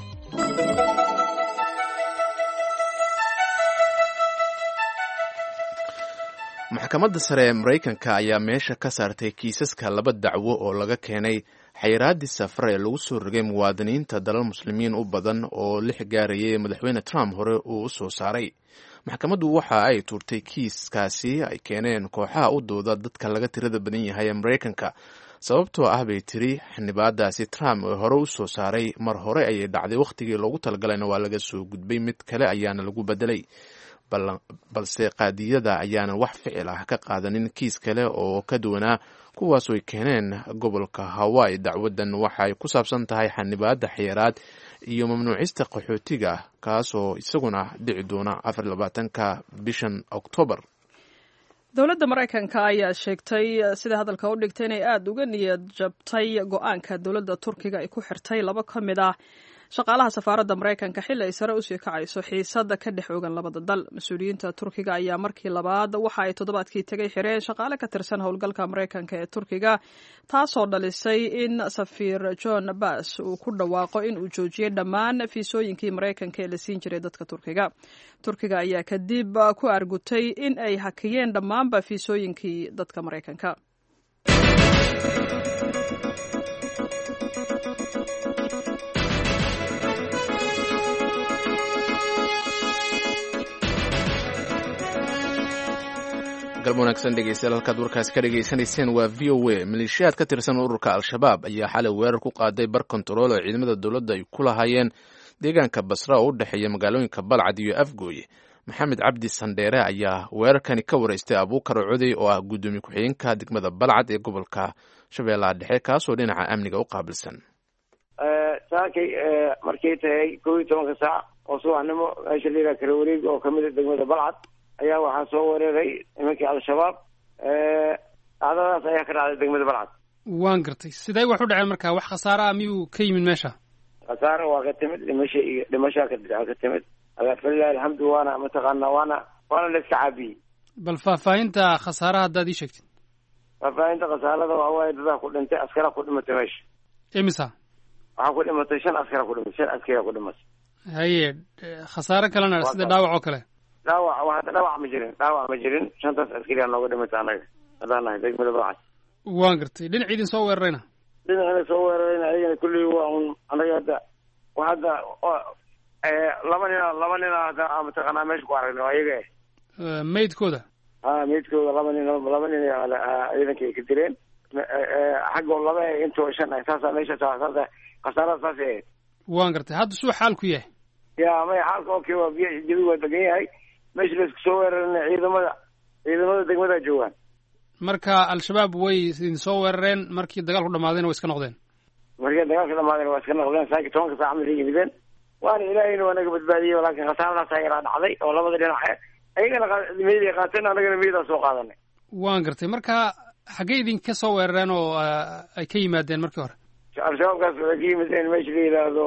maxkamadda sare ee maraykanka ayaa meesha ka saartay kiisaska laba dacwo oo laga keenay xayiraaddii safar ee lagu soo rogay muwaadiniinta dalal muslimiin u badan oo lix gaarayay madaxweyne trump hore uu u soo saaray. maxkamaddu waxa ay tuurtay kiiskaasi ay keeneen kooxaha u dooda dadka laga tirada badan yahay ee maraykanka sababtoo ah bay tiri xildhibaadaasi Trump oo hore u soo saaray mar hore ayay dhacday, wakhtigii loogu talagalayna waa laga soo gudbay, mid kale ayaana lagu bedelay, balse qaadiyada ayaanan wax ficil ah ka qaadanin kiis kale oo ka duwanaa kuwaas ay keeneen gobolka Hawaii. dacwadan waxay ku saabsan tahay xanibaada xayiraad iyo mamnuucista qaxootiga kaasoo isaguna dhici doona afar iyo labaatanka bishan Oktoobar. dowladda maraykanka ayaa sheegtay sida hadalka u dhigtay inay aada uga niyad jabtay go-aanka dowladda turkiga ay ku xirtay laba ka mid ah shaqaalaha safaaradda maraykanka xilli ay sare usii kacayso xiisada ka dhex oogan labada dal. mas-uuliyiinta turkiga ayaa markii labaad waxa ay toddobaadkii tegay xireen shaqaale ka tirsan howlgalka maraykanka ee turkiga, taasoo dhalisay in safiir John Bass uu ku dhawaaqo in uu joojiyay dhammaan fiisooyinkii maraykanka ee la siin jiray dadka turkiga. turkiga ayaa kadib ku argutay in ay hakiyeen dhammaanba fiisooyinkii dadka maraykanka. galab wanaagsan dhegeystayaal, halkaad warkaasi ka dhegaysanayseen waa v o a. maleeshiyaad ka tirsan ururka al-shabaab ayaa xalay weerar ku qaaday bar kontarool oo ciidamada dowladda ay ku lahaayeen deegaanka basra oo u dhexeeya magaalooyinka balcad iyo afgooye. maxamed cabdi sandheere ayaa weerarkani ka waraystay abuukar codey oo ah guddoomiye ku-xigeenka degmada balcad ee gobolka shabeellaha dhexe, kaasoo dhinaca amniga u qaabilsan. saakay markay tahay kow iyo tobanka saac oo subaxnimo meesha la yidhaha kala wareeg oo kamid a degmada balcad ayaa waxaa soo weeraray nimankii al-shabaab. dhacdadaas ayaa ka dhacday degmada balcad. waan gartay. sidee wax u dhaceen markaa? wax khasaare ah miyuu ka yimid meesha? khasaare waa ka timid, dhimasha iyo dhimashaa ka ka timid. alhamdulilahi alxamdu waana mataqaana waana waana la iska caabiyey. bal faahfaahinta khasaaraha haddaad ii sheegtid. faahfaahinta khasaarada waa waaye dadaa ku dhintay, askara ku dhimatay meesha. imisa? waxaa ku dhimatay shan askara ku dhimatay shan askara ku dhimatay. haye khasaare kalena sida dhaawac oo kale? dhaawac waa dhaawac ma jirin dhaawac ma jirin shantaas askari aan nooga dhimatay anaga haddaan nahay degmada balcad. waan gartay. dhinac idin soo weerarayna? dhinacina soo weerarayna ayagana kulley waa un anaga hadda wa hadda laba nina laba nina hadda mataqaanaa meesha ku aragnay oo ayaga maydkooda. ha maydkooda laba nin laba nin ciidanka ay ka direen xaggoo laba intoo shan ah saasa meesha saasa khasaarada saas ahayd. waan gartay. hadda suu xaalku yahay? ya may xaalka okay waa biyo jabi waa degan yahay. meesha la isku soo weerarana ciidamada ciidamada degmada joogaan. marka al-shabaab way idin soo weerareen, markii dagaalku dhamaadayna way iska noqdeen? markii dagaalka dhamaadayna waa iska noqdeen. saaki tobanka saac markay yimideen waana ilaahayna waa naga badbaadiyey laakiin khasaaradaas ayagaa dhacday oo labada dhinac ayagana meeday qaateen anagana meedaa soo qaadanay. waan gartay marka xaggee idinka soo weerareen oo ay ka yimaadeen markii hore? al-shabaabkaas waxay ka yimaadeen meesha la yidhaahdo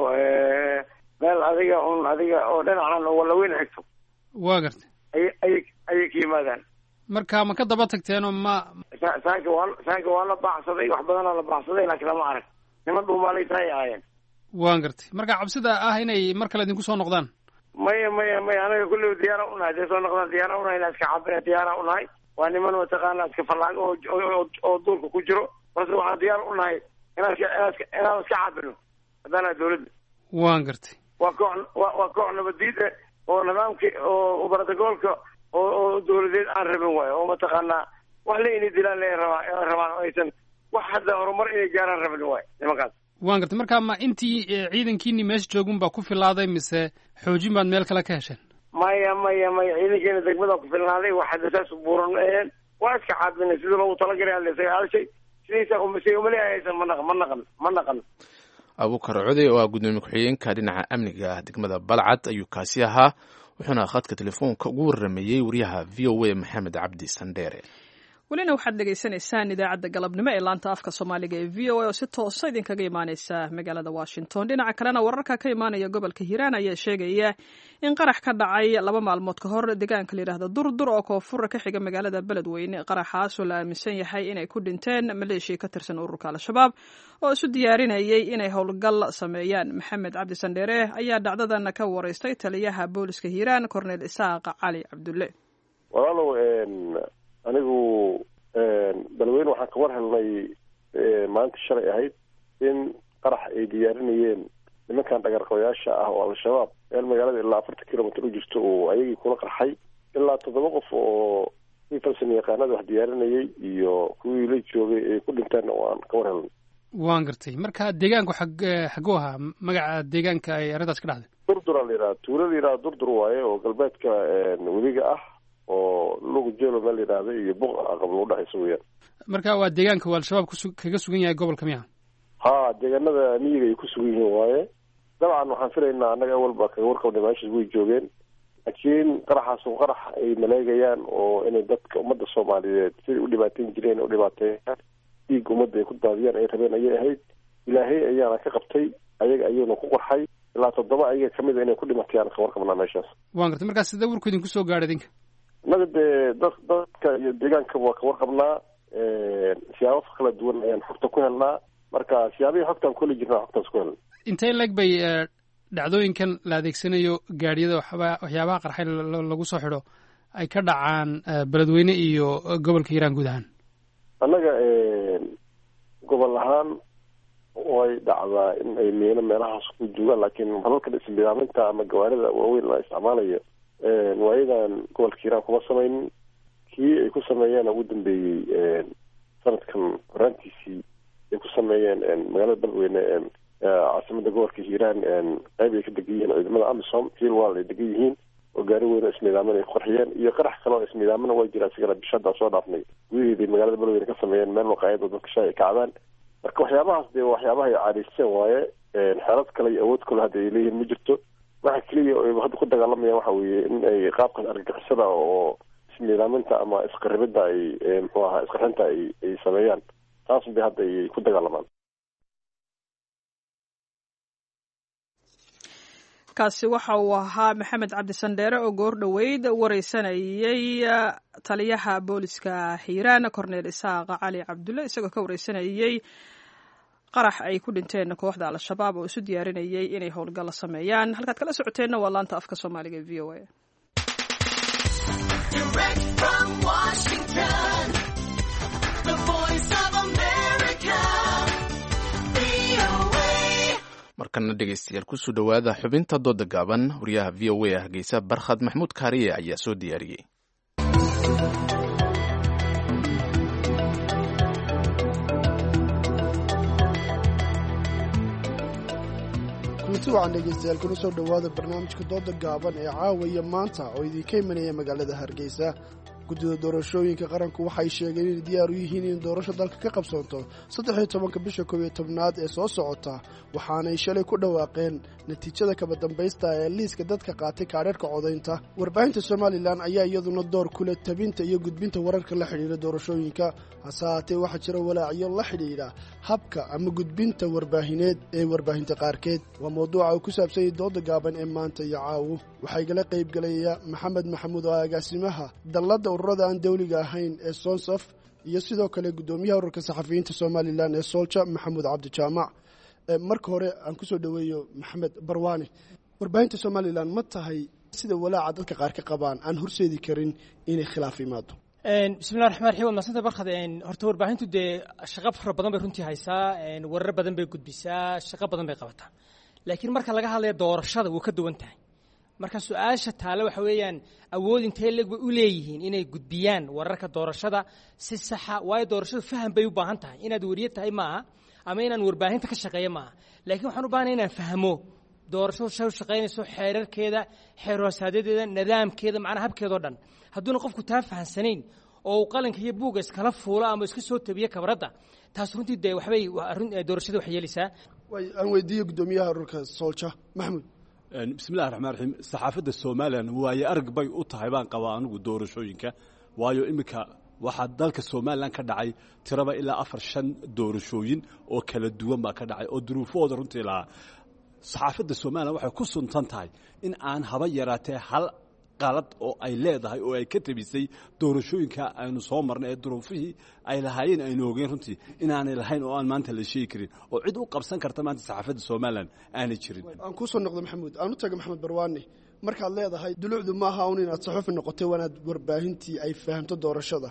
meel adiga un adiga oo dhinacan oo walaweyn xigto. waa gartay ay ay ayay ka yimaadaan. marka ma ka daba tagteen oo ma saanka waa saanka waa la baacsaday wax badanaa la baacsaday laakiin lama arag niman dhuumaalay tahay ahaayeen. waan gartay marka cabsida ah inay mar kale idinku soo noqdaan? maya maya maya anaga kulliba diyaara unahay dee soo noqdaan diyaara unahay inaa iska cabina diyaara unahay waa niman mataqaana iska fallaago oo oo duulka ku jiro balse waxaan diyaar unahay inaan iska inaan iska cabino haddana dawladda. waan gartay waa koox waa koox nabadiid oo nidaamki oo brotocoolka oo oo dawladeed aan rabin waayo oo mataqaanaa wax la inay dilaan la rabaa rabaan oo aysan wax hadda horumar inay gaaraan rabin waayo nimankaas. waan gartay marka ma intii ciidankiini meesha joogun baa ku filaaday mise xoojin baad meel kale ka hesheen? maya maya maya ciidankeena degmada ku filnaaday wax hadda saas u buuran aheen waa iska caabinay sida loogu talagalay aan leesay halshay sidiisa umasay umaleeyaysan ma naqan ma naqan ma naqan. Abuukar Code oo ah gudoomiye ku-xigeenka dhinaca amniga degmada Balcad ayuu kaasi ahaa wuxuuna khadka telefoonka ugu waramayey wariyaha V O A Maxamed Cabdi Sandheere. welina waxaad dhegaysanaysaan idaacadda galabnimo ee laanta afka soomaaliga ee v o a oo si toosa idinkaga imaaneysa magaalada washington. dhinaca kalena wararka ka imaanaya gobolka hiiraan ayaa sheegaya in qarax ka dhacay laba maalmood ka hor deegaanka layidhaahda durdur oo koonfura ka xiga magaalada beledweyne. qaraxaas oo la aaminsan yahay inay ku dhinteen maleeshiya ka tirsan ururka al-shabaab oo isu diyaarinayay inay howlgal sameeyaan. maxamed cabdi sandheere ayaa dhacdadan ka wareystay taliyaha booliska hiiraan korneel isaaq cali cabdulle. walaalow anigu beledweyne waxaan ka war helnay maalinta shalay ahayd in qarax ay diyaarinayeen nimankan dhagarqabayaasha ah oo al-shabaab meel magaalada ilaa afartan kilomitr u jirto oo ayagii kula qarxay ilaa toddoba qof oo kuwii falsan yaqaanada wax diyaarinayay iyo kuwii la joogay ay ku dhinteen oo aan ka war helnay. waan gartay marka deegaanku xag xaguu ahaa magaca deegaanka ay arrintaas ka dhacday? durduraa la yidhaha tuula la yidhaha durdur waaye oo galbeedka weliga ah oo lugu jeelo meel yidhaahda iyo buq aqablo udhexaysa weyaan. marka waa deegaanka uu al-shabaab kusu kaga sugan yahay gobolka miya? ha deegaanada miyiga ay ku sugan yihiin waaye. dabcan waxaan filaynaa annaga awalba kaga warqabnay meeshaas way joogeen laakiin qaraxaas oo qarax ay maleegayaan oo inay dadka ummadda soomaaliyeed siday u dhibaateyn jireen u dhibaateeyaan dhiig ummadda ay ku daadiyaan ay rabeen ayay ahayd. ilaahay ayaana ka qabtay ayaga ayuuna ku qarxay ilaa toddoba ayaga kamid a inay ku dhimatayaan ka warqabnaa meeshaas. waan gartay markaa sidee warku idinku soo gaadhay idinka? innaga dee dad dadka iyo deegaanka waa ka warqabnaa siyaabo kala duwan ayaan xogta ku helnaa marka siyaabihii xogtaan kuli jirnaa xogtaas ku helna. intee leg bay dhacdooyinkan la adeegsanayo gaadhiyada waxba waxyaabaha qarxay lagu soo xidho ay ka dhacaan beledweyne iyo gobolka hiiraan guud ahaan? annaga gobol ahaan way dhacdaa in ay miino meelahaas ku joogaan laakiin balalka isbidaaminta ama gawaarida waaweyn la isticmaalayo waayadan gobolka hiiraan kuma samaynin. kii ay ku sameeyeen ugu dambeeyey sanadkan horaantiisii ay ku sameeyeen magaalada beledweyne caasimada gobolka hiiraan qayb ay ka degan yihiin ciidamada amisom hilwal ay degan yihiin oo gaari weyn oo ismiidaamin ay ku qarxiyeen iyo qarax kale oo ismiidaamina waa jira isigana bishaddaa soo dhaafnay gudaheeday magaalada beledweyne ka sameeyeen meel waqaayada dadka shay ay kacdaan. marka waxyaabahaas dee waxyaabaha ay caadaysteen waaye xeelad kale iyo awood kale hadda ay leeyihiin ma jirto. waxa keliya oo hadda ku dagaalamayaan waxa weeye in ay qaabkan argagixisada oo ismiidaaminta ama isqaribida ay muxuu ahaa isqarxinta ay ay sameeyaan taas bay hadda ay ku dagaalamaan. kaasi waxa uu ahaa maxamed cabdi sandheere oo goor dhoweyd wareysanayay taliyaha booliska hiiraan korneel isaaq cali cabdulle isagoo ka wareysanayay qarax ay ku dhinteen kooxda al-shabaab oo isu diyaarinayay inay howlgal sameeyaan. halkaad kala socoteenna waa laanta afka soomaaliga ee v o a. markana dhegeystayaal kusoo dhowaada xubinta dooda gaaban. wariyaha v o a hargeysa barkhad maxmuud kaariye ayaa soo diyaariyey. kulanti wacan dhegeystayaal kuna soo dhowaada barnaamijka dooda gaaban ee caawa iyo maanta oo idinka imanaya magaalada hargeysa. guddida doorashooyinka qaranku waxay sheegeen inay diyaar u yihiin in doorasho dalka ka qabsoonto saddex iyo tobanka bisha koob iyo tobnaad ee soo socota waxaanay shalay ku dhawaaqeen natiijada kaba dambaysta ee liiska dadka qaatay kaadheerhka codaynta warbaahinta somalilan ayaa iyaduna door kule tabinta iyo gudbinta wararka la xidhiidha doorashooyinka hase haatee waxaa jira walaacyo la xidhiidha habka ama gudbinta warbaahineed ee warbaahinta qaarkeed waa mawduuca uu ku saabsan yahay dooda gaaban ee maanta iyo caawo waxaa igala qaybgelaya maxamed maxamuud oo agaasimaha dalladda ururada aan dawliga ahayn ee sonsaf iyo sidoo kale guddoomiyaha ururka saxafiyiinta somalilan ee soolja maxamuud cabdijaamac marka hore aan kusoo dhoweeyo maxamed barwaane warbaahinta somalilan ma tahay sida walaaca dadka qaar ka qabaan aan horseedi karin inay khilaaf imaado bismillahi raxmaan raxiim waa mahadsanta barkad horta warbaahintu dee shaqo fara badan bay runtii haysaa warar badan bay gudbisaa shaqo badan bay qabataa laakiin marka laga hadlaya doorashada wuu ka duwan tahay marka su-aasha taale waxa weeyaan awood intee leg bay u leeyihiin inay gudbiyaan wararka doorashada si saxa waayo doorashadu faham bay u baahan tahay inaad weriye tahay maaha ama inaan warbaahinta ka shaqeeyo maaha laakiin waxaan u baahnay inaan fahmo doorashadu shay u shaqaynayso xeerarkeeda xeer hoosaadedeeda nidaamkeeda macnaha habkeedao dhan hadduuna qofku taa fahansanayn oo uu qalinka iyo buugga iskala fuulo ama iska soo tabiyo kabradda taas runtii dee waxbay doorashada wax yeelaysaa aan weydiiyo guddoomiyaha ururka soolja maxamuud bismillahi raxmaan raxiim saxaafadda somalilan waayo arag bay u tahay baan qabaa anigu doorashooyinka waayo iminka waxaa dalka somalilan ka dhacay tiraba ilaa afar shan doorashooyin oo kala duwan baa ka dhacay oo duruufahooda runtii lahaa saxaafadda somalilan waxay ku suntan tahay in aan haba yaraatee hal qalad oo ay leedahay oo ay ka tabisay doorashooyinka aynu soo marnay ee duruufihii ay lahaayeen aynu ogeyn runtii inaanay lahayn oo aan maanta la sheegi karin oo cid u qabsan karta maanta saxaafadda somalilan aanay jirin aan kusoo noqdo maxamuud aan u taga maxamed barwaane markaad leedahay dulucdu maaha un inaad saxuufi noqotay waanaad warbaahintii ay fahamto doorashada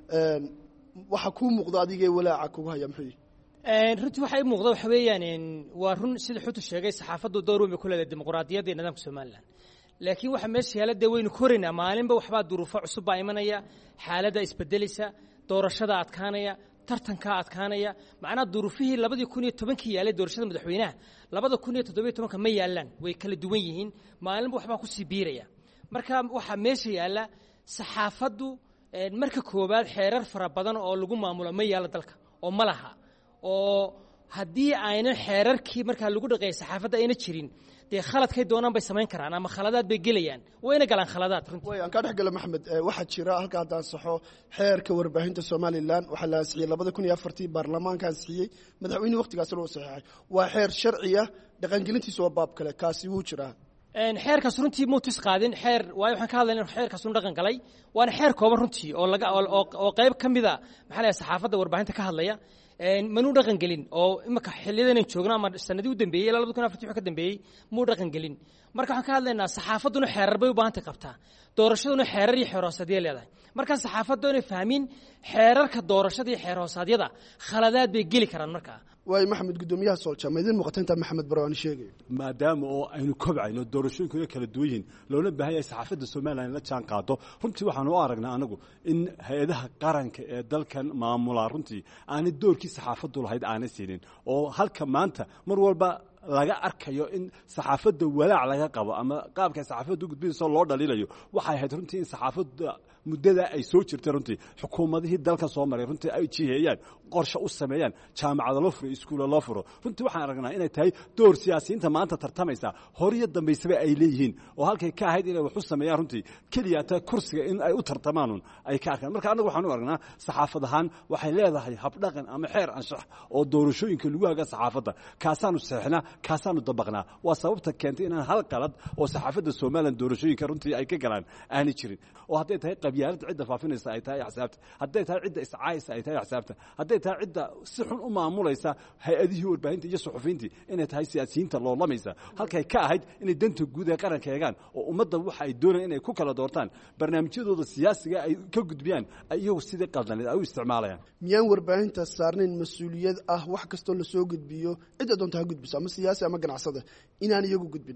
waxa kuu muuqda adigee walaaca kugu haya muxuu runtii waxa ii muuqda waxa weeyaan waa run sida xutu sheegay saxaafaddu door weyn bay ku leedahay dimuqraadiyadda iyo nidaamka somalilan laakiin waxa meesha yaala dee waynu koraynaa maalinba waxbaa duruufo cusub baa imanaya xaaladda isbedelaysa doorashada adkaanaya tartankaa adkaanaya macnaha duruufihii labadii kun iyo tobankii yaalay doorashada madaxweynaha labada kun iyo toddobiyo tobanka ma yaalaan way kala duwan yihiin maalinba waxbaa kusii biiraya marka waxaa meesha yaalla saxaafaddu marka koowaad xeerar fara badan oo lagu maamulo ma yaalo dalka oo ma laha oo haddii aynan xeerarkii markaa lagu dhaqeeyay saxaafadda ayna jirin dee khaladkay doonaan bay samayn karaan ama khaladaad bay gelayaan wayna galaan khaladaad runtii way aan ka dhex gala maxamed waxaa jira halka haddaan saxo xeerka warbaahinta somalilan waxaa la ansixiyey labada kun iyo afartii baarlamaanka ansixiyey madaxweyne waqtigaasna uu saxeexay waa xeer sharciya dhaqangelintiisa waa baab kale kaasi wuu jiraa xeerkaas runtii muu tis qaadin xeer waayo waxaan ka hadlayna in xeerkaas uu dhaqan galay waana xeer kooban runtii oo laga oo qayb ka mida maxaa la saxaafadda warbaahinta ka hadlaya manuu dhaqan gelin oo imika xilliyadan joogno ama sanadii u dambeeyey ilaa labada kun afartii wixii ka dambeeyey muu dhaqan gelin marka waxaan ka hadlaynaa saxaafadduna xeerar bay u baahantay qabtaa doorashaduna xeerar iyo xeer hoosaadya leedahay markaa saxaafaddu inay fahmin xeerarka doorashada iyo xeer hoosaadyada khaladaad bay geli karaan markaa waayo maxamed guddoomiyaha soolja ma idin muuqata intaa maxamed barwaani sheegayo maadaama oo aynu kobcayno doorashooyinkuna kala duwan yihiin loona baahan yahay saxaafadda somalilan la jaan qaado runtii waxaanu u aragnaa anagu in hay-adaha qaranka ee dalkan maamulaa runtii aanay doorkii saxaafaddu lahayd aanay siinin oo halka maanta mar walba laga arkayo in saxaafadda walaac laga qabo ama qaabka saxaafadda u gudbinayso loo dhaliilayo waxay ahayd runtii in saxaafadda muddada ay soo jirtay runtii xukuumadihii dalka soo maray runtii ay jiheeyaan qorshe u sameeyaan jaamacada loo furo iskuulla loo furo runtii waxaan aragnaa inay tahay door siyaasiyiinta maanta tartamaysa horiyo dambaysaba ay leeyihiin oo halkay ka ahayd inay wax u sameeyaan runtii keliya ta kursiga in ay u tartamaanun ay ka arkaan marka annagu waxaan u aragnaa saxaafad ahaan waxay leedahay habdhaqan ama xeer anshax oo doorashooyinka lagu haga saxaafadda kaasaanu seexnaa kaasaanu dabaqnaa waa sababta keentay inaan hal qalad oo saxaafadda somalilan doorashooyinka runtii ay ka galaan aanay jirin oo hadday tahay qabyaaladda cidda faafinaysa ay tahay axsaabta hadday tahay cidda iscaaysa ay tahay axsaabta hadday tahay cidda si xun u maamulaysa hay-adihii warbaahinta iyo suxufiyiintii inay tahay siyaasiyiinta loolamaysa halkay ka ahayd inay danta guud ee qaranka eegaan oo ummadda waxa ay doonayaan inay ku kala doortaan barnaamijyadooda siyaasiga ay ka gudbiyaan iyagu sidii qaldaneed ay u isticmaalayaan miyaan warbaahinta saarnayn mas-uuliyad ah wax kastoo lasoo gudbiyo cidda doonta ha gudbiso ama siyaasi ama ganacsada inaan iyagu gudbinin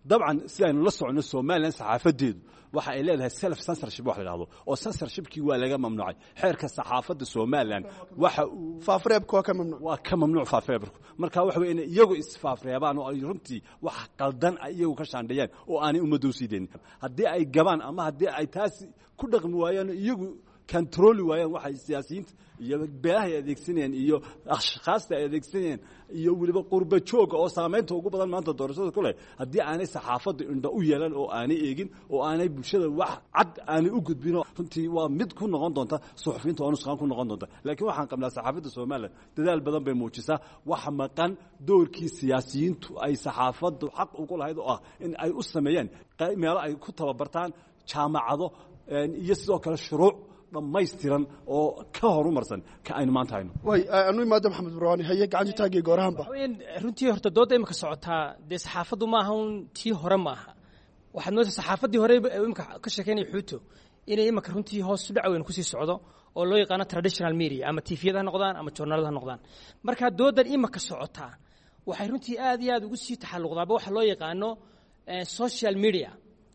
dabcan sidaynu la socono Soomaaliland saxaafadeedu waxa ay leedahay self censorship wax la yiraahdo oo censorshipkii waa laga mamnuucay xeerka saxaafadda Soomaaliland waxa uu faafreebku waa ka mamnuuc waa ka mamnuuc faafreebku marka waxa weeye in iyagu isfaafreebaan oo ay runtii wax qaldan ay iyagu ka shaandhayaan oo aanay ummaddu siideen haddii ay gabaan ama haddii ay taasi ku dhaqmi waayaan iyagu control waayaan waxay siyaasiyiinta iyo beelaha ay adeegsanayaan iyo ashqaasta ay adeegsanayaan iyo waliba qurba jooga oo saameynta ugu badan maanta doorashada ku leh haddii aanay saxaafadda indha u yeelan oo aanay eegin oo aanay bulshada wax cad aanay u gudbin runtii waa mid ku noqon doonta suxufiyiinta oo nusqaan ku noqon doonta laakiin waxaan qabnaa saxaafadda Soomaaliland dadaal badan bay muujisaa wax maqan doorkii siyaasiyiintu ay saxaafaddu xaq ugu lahayd oo ah in ay u sameeyaan meelo ay ku tababartaan jaamacado iyo sidoo kale shuruuc dhamaystiran oo ka horumarsan ka aynu maanta hayno way anu imaado maxamed burwani haye gacantii taagay goorahanba runtii horta dooda imika socotaa dee saxaafaddu maaha un tii hore maaha waxaad moodaa saxaafaddii hore imika ka sheekeynaya xuuto inay imika runtii hoos u dhac weyn kusii socdo oo loo yaqaano traditional media ama tifiyada ha noqdaan ama journalada ha noqdaan marka doodan imika socotaa waxay runtii aad iyo aad ugu sii taxalluqdaaba waxa loo yaqaano social media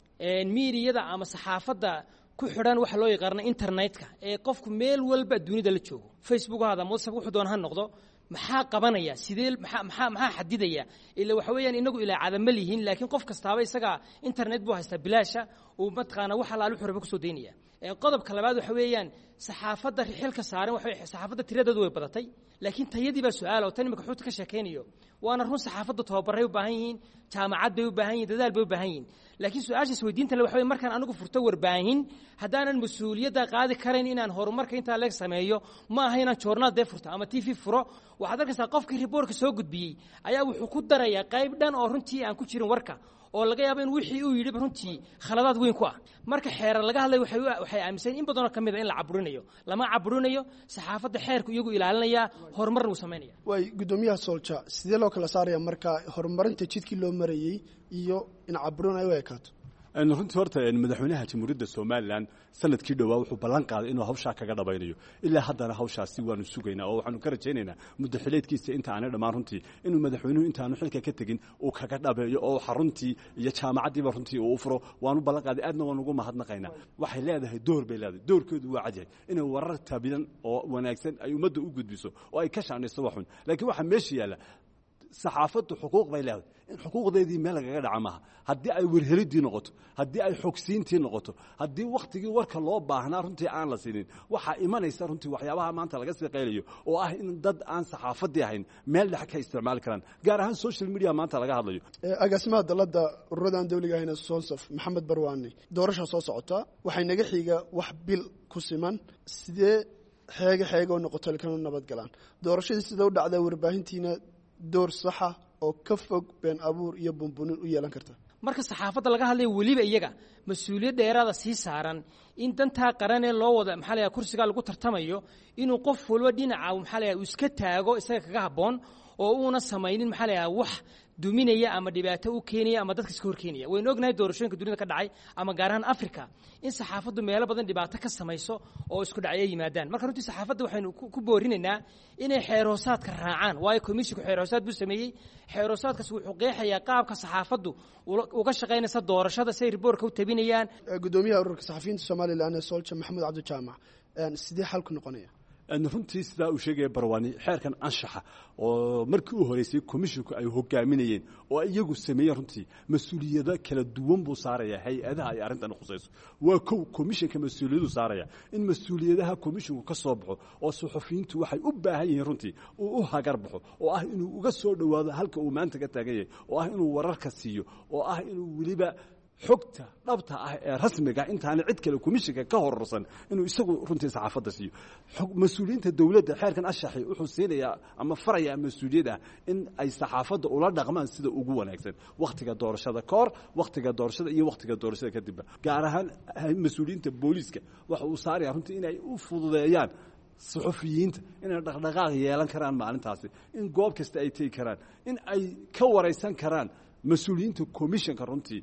media ama saxaafadda ku xidhan waxa loo yaqaan internetka ee qofku meel walba dunida la joogo Facebook hada WhatsApp wuxuu doon ha noqdo maxaa qabanaya sidee maxaa maxaa maxaa xadidaya ila waxa weeyaan inagu ilaa cadama lihiin laakiin qof kastaaba isaga internet buu haysta bilaasha oo matqaana waxa la xurba ku soo deynaya ee qodobka labaad waxa weeyaan saxaafadda xilka saaran waxa saxaafadda tiradeedu way badatay laakiin tayadii baa su'aal oo tan imika xuut ka sheekeynayo waana run saxaafadda tababaray u baahan yihiin jaamacad bay u baahan yihiin dadaal bay u baahan yihiin laakiin su'aasha isweydiinta waxa weeye markaan anigu furto warbaahin haddaanan mas'uuliyadda qaadi karayn inaan horumarka inta leeg sameeyo ma aha inaan joornaal dee furto ama T V furo waxaad arkaysaa qofkii reportka soo gudbiyey ayaa wuxuu ku darayaa qayb dhan oo runtii aan ku jirin warka oo laga yaabo in wixii uu yidhi runtii khaladaad weyn ku ah marka xeerar laga hadlay waxay waxay aaminsan in badan oo kamid ah in la caburinayo lama caburinayo saxaafadda xeerku iyagu ilaalinaya horumarna uu sameynaya way gudoomiyaha Solja sidee loo kala saaraya marka horumarinta jidkii loo marayay iyo in caburinayo ay kaato أن runtii horta madaxweynaha jamhuuriyadda Soomaaliland sanadkii dhawaa wuxuu ballan qaaday inuu hawsha kaga dhabaynayo ilaa haddana hawshaasi waanu sugaynaa oo waxaanu ka rajaynaynaa muddo xileedkiisa inta aanay dhamaan runtii inuu madaxweynuhu intaanu xilka ka tagin uu kaga dhabeeyo oo xaruntii iyo jaamacadiiba runtii uu furo waanu ballan qaaday aadna waan ugu mahadnaqaynaa waxay leedahay door bay leedahay doorkeedu waa cajahay inay warar tabidan oo wanaagsan ay ummadda u gudbiso oo ay ka shaanayso waxun laakiin waxa meesha yaala saxaafaddu xuquuq bay leedahay in xuquuqdeedii meel lagaga dhaca maaha haddii ay werhelidii noqoto haddii ay xogsiintii noqoto haddii wakhtigii warka loo baahnaa runtii aan la siinin waxaa imanaysa runtii waxyaabaha maanta laga sii qaylayo oo ah in dad aan saxaafaddii ahayn meel dhex ka isticmaali karaan gaar ahaan social media maanta laga hadlayo agaasimaha dalladda ururadan dawliga ahayna Sonsaf Maxamed Barwaani doorasho soo socota waxay naga xiga wax bil ku siman sidee xeega xeega oo noqoto kana nabad galaan doorashadii sida u dhacday warbaahintiina door saxa oo ka fog been abuur iyo bumbunin u yeelan karta marka saxaafadda laga hadlay waliba iyaga mas'uuliyad dheeraad sii saaran in danta qaran ee loo wada maxaa la kursiga lagu tartamayo inuu qof walba dhinaca maxaa la iska taago isaga kaga haboon oo uuna sameeynin maxaa la wax duminaya ama dhibaato u keenaya ama dadka iska hor keenaya way ognahay doorashooyinka dunida ka dhacay ama gaar ahaan Afrika in saxaafaddu meelo badan dhibaato ka samayso oo isku dhacay yimaadaan marka runtii saxaafaddu waxaynu ku boorinaynaa inay xeeroosaadka raacaan waayo komishiga xeeroosaad buu sameeyay xeeroosaadkaas wuxuu qeexayaa qaabka saxaafaddu uga shaqeynaysa doorashada say riboorka u tabinayaan gudoomiyaha ururka saxafiyiinta Soomaaliland ee Solja Maxamed Cabdi Jaamac sidee xal ku noqonaya runtii sidaa uu sheegay Barwaani xeerkan anshaxa oo markii uu horeysay komishinku ay hogaaminayeen oo iyagu sameeyeen runtii mas'uuliyado kala duwan buu saaraya hay'adaha ay arintan khusayso waa kow komishinka mas'uuliyadu saaraya in mas'uuliyadaha komishinku ka soo baxo oo suxufiyiintu waxay u baahan yihiin runtii uu u hagar baxo oo ah inuu uga soo dhawaado halka uu maanta ka taagan yahay oo ah inuu wararka siiyo oo ah inuu waliba xogta dhabta ah ee rasmiga intaan cid kale komishiga ka hororsan inuu isagu runtii saxaafadda siiyo xog mas'uuliyiinta dawladda xeerkan ashaxi wuxuu siinayaa ama farayaa mas'uuliyadda in ay saxaafadda ula dhaqmaan sida ugu wanaagsan waqtiga doorashada koor waqtiga doorashada iyo waqtiga doorashada kadib gaar ahaan mas'uuliyiinta booliska waxa uu saarayaa runtii inay u fududeeyaan suxufiyiinta inay dhaqdhaqaaq yeelan karaan maalintaasi in goob kasta ay tegi karaan in ay ka wareysan karaan mas'uuliyiinta komishanka runtii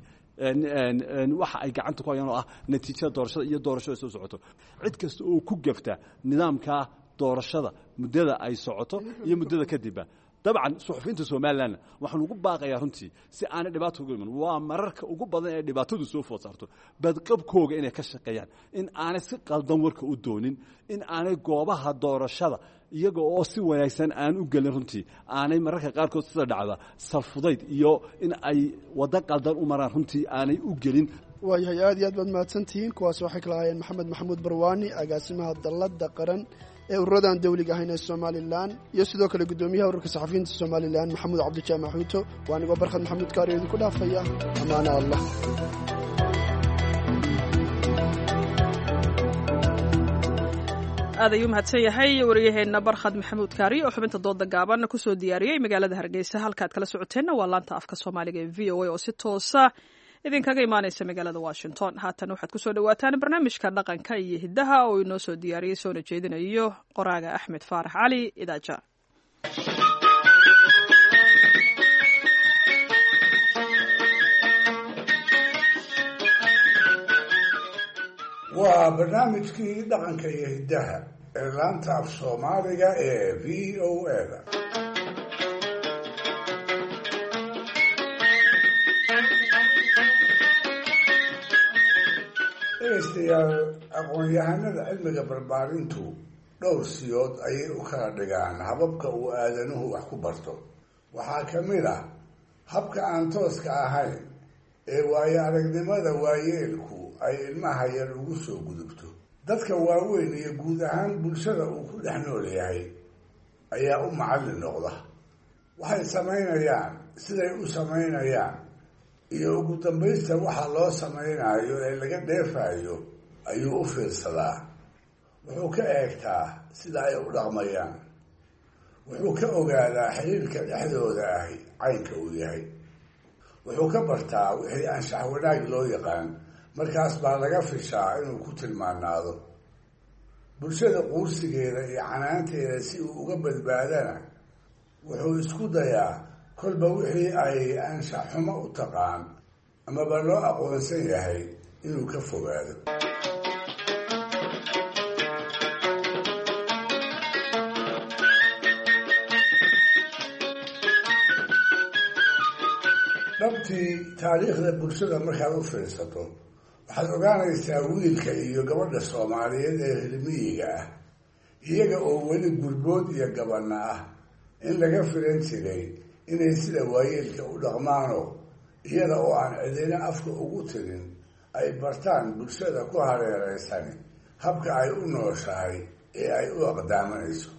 waxa ay gacanta ku hayaan oo ah natiijada doorashada iyo doorashada soo socoto cid kasta oo ku gafta nidaamka doorashada muddada ay socoto iyo muddada kadib dabcan suxufiyiinta somalilandna waxaan ugu baaqayaa runtii si aanay dhibaato ugu iman waa mararka ugu badan ee dhibaatadu soo food saarto badqabkooga inay ka shaqeeyaan in aanay si qaldan warka u doonin in aanay goobaha doorashada iyaga oo si wanaagsan aan u gelin runtii aanay mararka qaarkood sida dhacda salfudayd iyo in ay waddo qaldan u maraan runtii aanay u gelin waayahay aad iyo aad baad mahadsantihiin kuwaas waxay kala ahaayeen maxamed maxamuud barwaani agaasimaha dalladda qaran ee ururadan dawliga ahayn ee somalilan iyo sidoo kale guddoomiyaha ururka saxafiyiinta somalilan maxamuud cabdijaamac xuuto waa anigoo barkhad maxamuud kaariyo idinku dhaafaya amaana allah aad ayuu mahadsan yahay wariyaheenna barkhad maxamuud kaari oo xubinta dooda gaaban kusoo diyaariyey magaalada hargeysa halkaad kala socoteenna waa laanta afka soomaaliga ee v o a oo si toosa idinkaga imaanaysa magaalada washington haatan waxaad kusoo dhawaataan barnaamijka dhaqanka iyo hiddaha oo inoo soo diyaariyey soona jeedinayo qoraaga axmed faarax cali idaaja waa barnaamijkii dhaqanka iyo hiddaha ee laanta af soomaaliga ee v o a-da dhegaystayaal aqoon-yahanada cilmiga barbaarintu dhowr siyood ayay u kala dhigaan hababka uu aadanuhu wax ku barto waxaa ka mid ah habka aan tooska ahayn ee waayo aragnimada waayeelku ay ilmaha yar ugu soo gudubto dadka waaweyn iyo guud ahaan bulshada uu ku dhex nool yahay ayaa u macallin noqda waxay samaynayaan siday u samaynayaan iyo ugu dambaysta waxa loo samaynayo ee laga dheefayo ayuu u fiirsadaa wuxuu ka eegtaa sida ay u dhaqmayaan wuxuu ka ogaadaa xiriirka dhexdooda ahi caynka uu yahay wuxuu ka bartaa wixii anshax wanaag loo yaqaan markaas baa laga fishaa inuu ku tilmaanaado bulshada quursigeeda iyo canaanteeda si uu uga badbaadana wuxuu isku dayaa kolba wixii ay anshax xumo u taqaan amaba loo aqoonsan yahay inuu ka fogaado dhabtii taariikhda bulshada markaad u fiirsato waxaad ogaanaysaa wiilka iyo gabadha soomaaliyeed ee hilmiyiga ah iyaga oo weli gurbood iyo gabanna ah in laga filan jiray inay sida waayeelka u dhaqmaano iyada oo aan cidina afka ugu tirin ay bartaan bulshada ku hareereysani habka ay u nooshahay ee ay u aqdaamanayso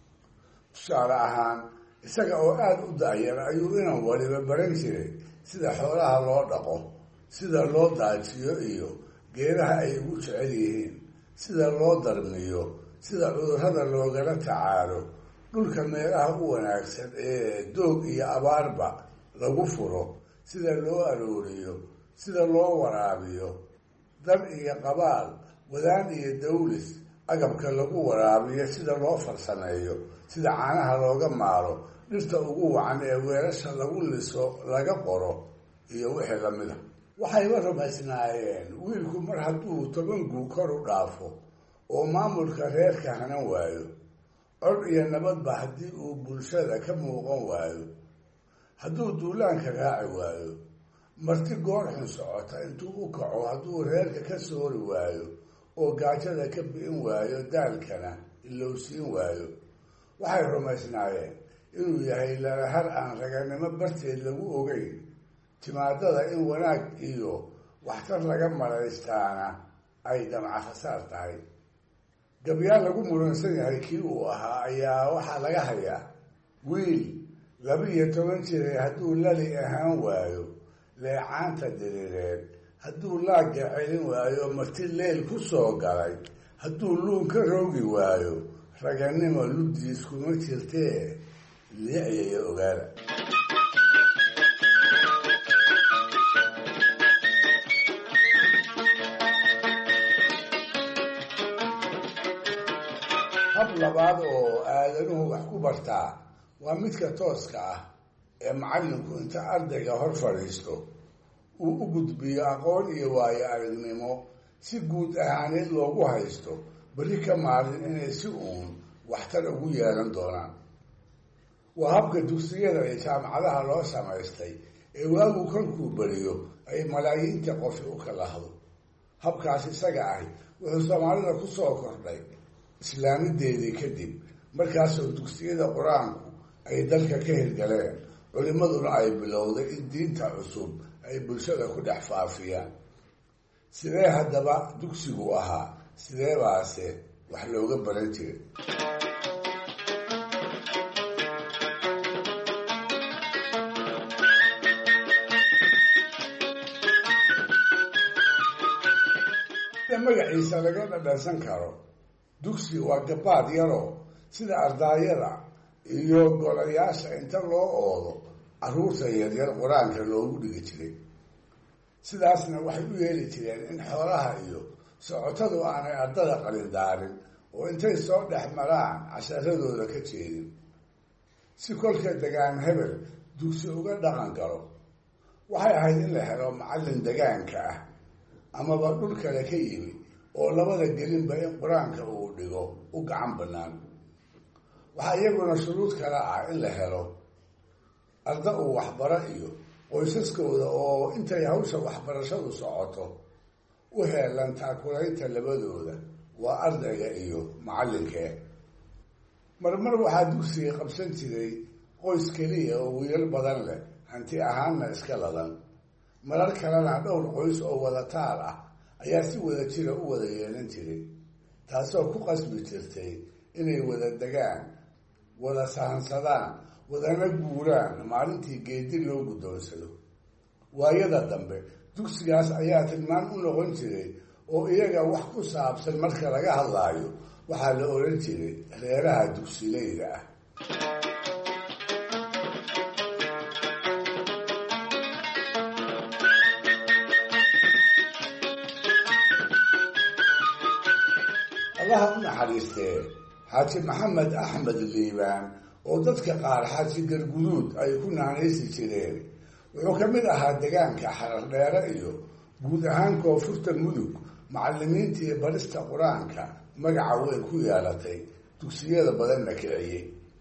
tusaale ahaan isaga oo aada u daayar ayuu inan waliba baran jiray sida xoolaha loo dhaqo sida loo daajiyo iyo geeraha ay ugu jecel yihiin sida loo darmiyo sida cudurrada loogala tacaalo dhulka meelaha u wanaagsan ee doog iyo abaarba lagu furo sida loo arooriyo sida loo waraabiyo dar iyo qabaal wadaan iyo dawlis agabka lagu waraabiyo sida loo farsameeyo sida caanaha looga maalo dhirta ugu wacan ee weelasha lagu liso laga qoro iyo wixii lamid a waxayba rumaysnaayeen wiilku mar hadduu toban guu kor u dhaafo oo maamulka reerka hanan waayo cod iyo nabadba haddii uu bulshada ka muuqan waayo hadduu duulaanka raaci waayo marti goor xun socota intuu u kaco hadduu reerka ka soori waayo oo gaajada ka bi'in waayo daalkana ilowsiin waayo waxay rumaysnaayeen inuu yahay lalahar aan raganimo barteed lagu ogeyn timaadada in wanaag iyo waxtar laga malaystaana ay damca khasaar tahay gabyaal lagu muransan yahay kii uu ahaa ayaa waxaa laga hayaa wiil laba iyo toban jiray hadduu lali ahaan waayo leecaanta diriireed hadduu laagga celin waayo marti leel ku soo galay hadduu luun ka roogi waayo raganimo luddiis kuma jirtee liiciyaya ogaada hab labaad oo aadanuhu wax ku bartaa waa midka tooska ah ee macallinku inta ardayga hor fadhiisto uu u gudbiyo aqoon iyo waayo aragnimo si guud ahaaneed loogu haysto berri ka maalin inay si uun waxtar ugu yeelan doonaan waa habka dugsiyada iyo jaamacadaha loo samaystay ee waagu kolkuu beriyo ay malaayiinta qofi u kalahdo. habkaas isaga ahi wuxuu soomaalida ku soo kordhay islaamideedii kadib markaasoo dugsiyada qur-aanku ay dalka ka hirgaleen, culimaduna ay bilowday in diinta cusub ay bulshada ku dhex faafiyaan. sidee haddaba dugsigu ahaa, sidee baase wax looga baran jiray? magaciisa laga dhadhansan karo, dugsi waa gabaad yaroo sida ardaayada iyo golayaasha inta loo oodo carruurta yaryar qur-aanka loogu dhigi jiray. sidaasna waxay u yeeli jireen in xoolaha iyo socotadu aanay ardada qalindaarin oo intay soo dhex maraan casharadooda ka jeedin. si kolka degaan hebel dugsi uga dhaqan galo, waxay ahayd in la helo macallin degaanka ah amaba dhul kale ka yimi oo labada gelinba in qur-aanka uu dhigo u gacan bannaan. waxaa iyaguna shuruud kale ah in la helo arda uu waxbaro iyo qoysaskooda oo intay hawsha waxbarashadu socoto u heelan taakulaynta labadooda, waa ardayga iyo macallinkee. marmar waxaa dugsiga qabsan jiray qoys keliya oo wiilal badan leh, hanti ahaanna iska ladan. marar kalena dhowr qoys oo wada taal ah ayaa si wada jira u wada yeelan jiray, taasoo ku qasbi jirtay inay wada degaan, wada sahansadaan, wadana guuraan maalintii geedi loo guddoonsado. waayada dambe dugsigaas ayaa tilmaan u noqon jiray oo iyaga wax ku saabsan marka laga hadlaayo waxaa la oran jiray reeraha dugsileyda ah. allaha u naxariistee xaaji maxamed axmed liibaan oo dadka qaar xaaji garguduud ay ku naanaysi jireen, wuxuu ka mid ahaa degaanka xarardheere iyo guud ahaan koonfurta mudug macallimiintii barista qur-aanka magaca weyn ku yeelatay, dugsiyada badanna kiciyey.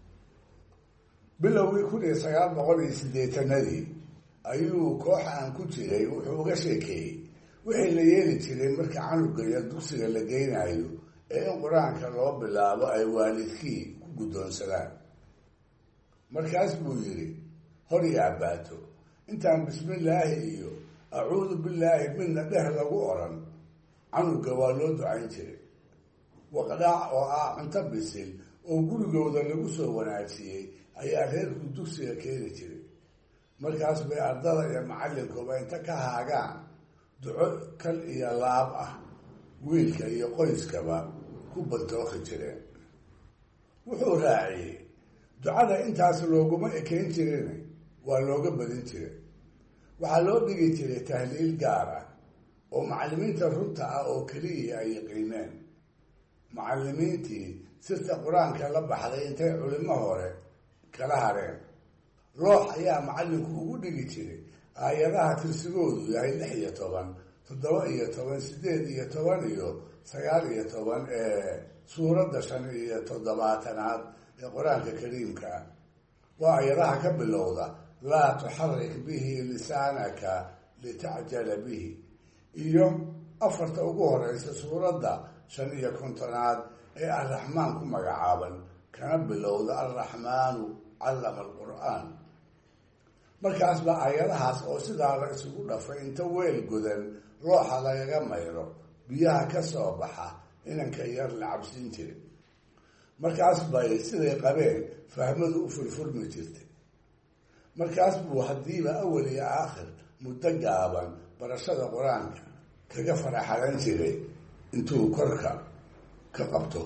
bilowgii kun iyo sagaal boqol iyo siddeetanadii ayuu koox aan ku jiray wuxuu uga sheekeeyey wixii la yeeli jiray marka canuga yar dugsiga la geynayo ee in qur-aanka loo bilaabo ay waalidkii ku guddoonsadaan. markaas buu yidhi, hor iyo abbaato intaan bismillaahi iyo acuudu billaahi midna dheh lagu odhan canuga waa loo ducayn jiray. waqdhaac oo ah cunto bisil oo gurigooda lagu soo wanaajiyey ayaa reerku dugsiga keeni jiray. markaas bay ardada iyo macallinkuba inta ka haagaan duco kal iyo laab ah wiilka iyo qoyskaba ku bantooqi jireen. wuxuu raaciyey, ducada intaas looguma ekeyn jirin, waa looga badin jiray. waxaa loo dhigi jiray tahliil gaar ah oo macallimiinta runta ah oo keliya ay yaqiineen. macallimiintii sirta qur-aanka la baxday intay culimo hore kala hareen, loox ayaa macallinku ugu dhigi jiray aayadaha tirsigoodu yahay lix iyo toban, toddoba iyo toban, siddeed iyo toban iyo sagaal iyo toban ee suuradda shan iyo toddobaatanaad ee qur-aanka kariimka ah. waa ayadaha ka bilowda laa tuxarik bihi lisaanaka litacjala bihi iyo afarta ugu horeysa suuradda shan iyo kontonaad ee arraxmaan ku magacaaban, kana bilowda alraxmaanu callama alqur'aan. markaas baa ayadahaas oo sidaa la isugu dhafay inta weel godan looxa lagaga mayro biyaha ka soo baxa inanka yar la cabsiin jiray. markaas bay siday qabeen fahmadu u furfurmi jirtay. markaas buu haddiiba awal iyo aakhir muddo gaaban barashada qur-aanka kaga faraxalan jiray intuu korka ka qabto.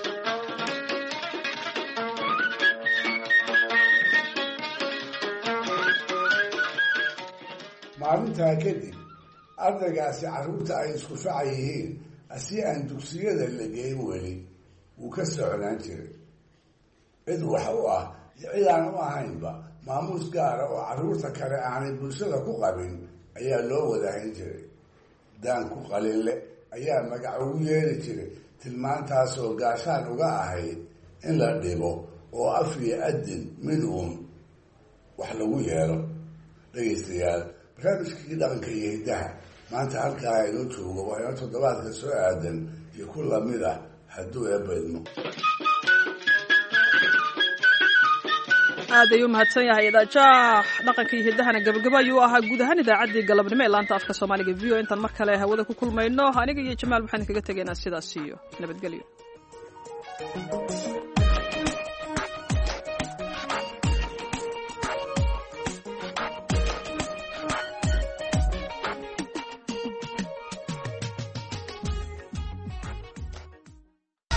maalintaa kadib ardaygaasi carruurta ay isku faca yihiin asi aan dugsiyada la geyn weli wuu ka socnaan jiray. cid wax u ah iyo cid aan u ahaynba maamuus gaara oo carruurta kale aanay bulshada ku qabin ayaa loo wadahayn jiray. daanku qalinle ayaa magac ugu yeeli jiray, tilmaantaasoo gaashaan uga ahayd in la dhibo oo af iyo adin mid uun wax lagu yeelo. dhegaystayaal, barnaamijkii dhaqanka iyo hiddaha maanta halkaa inoo joogo waa inoo toddobaadka soo aadan iyo ku lamid ah hadduu eebaydmo. aad ayuu mahadsan yahay idaajaah dhaqanka iyo hiddahana gabagabo ayuu ahaa guud ahaan idaacaddii galabnimo ee laanta afka soomaaliga v o intaan mar kale hawada ku kulmayno aniga iyo jamaal waxaan kaga tegaynaa sidaas iyo nabadgelyo.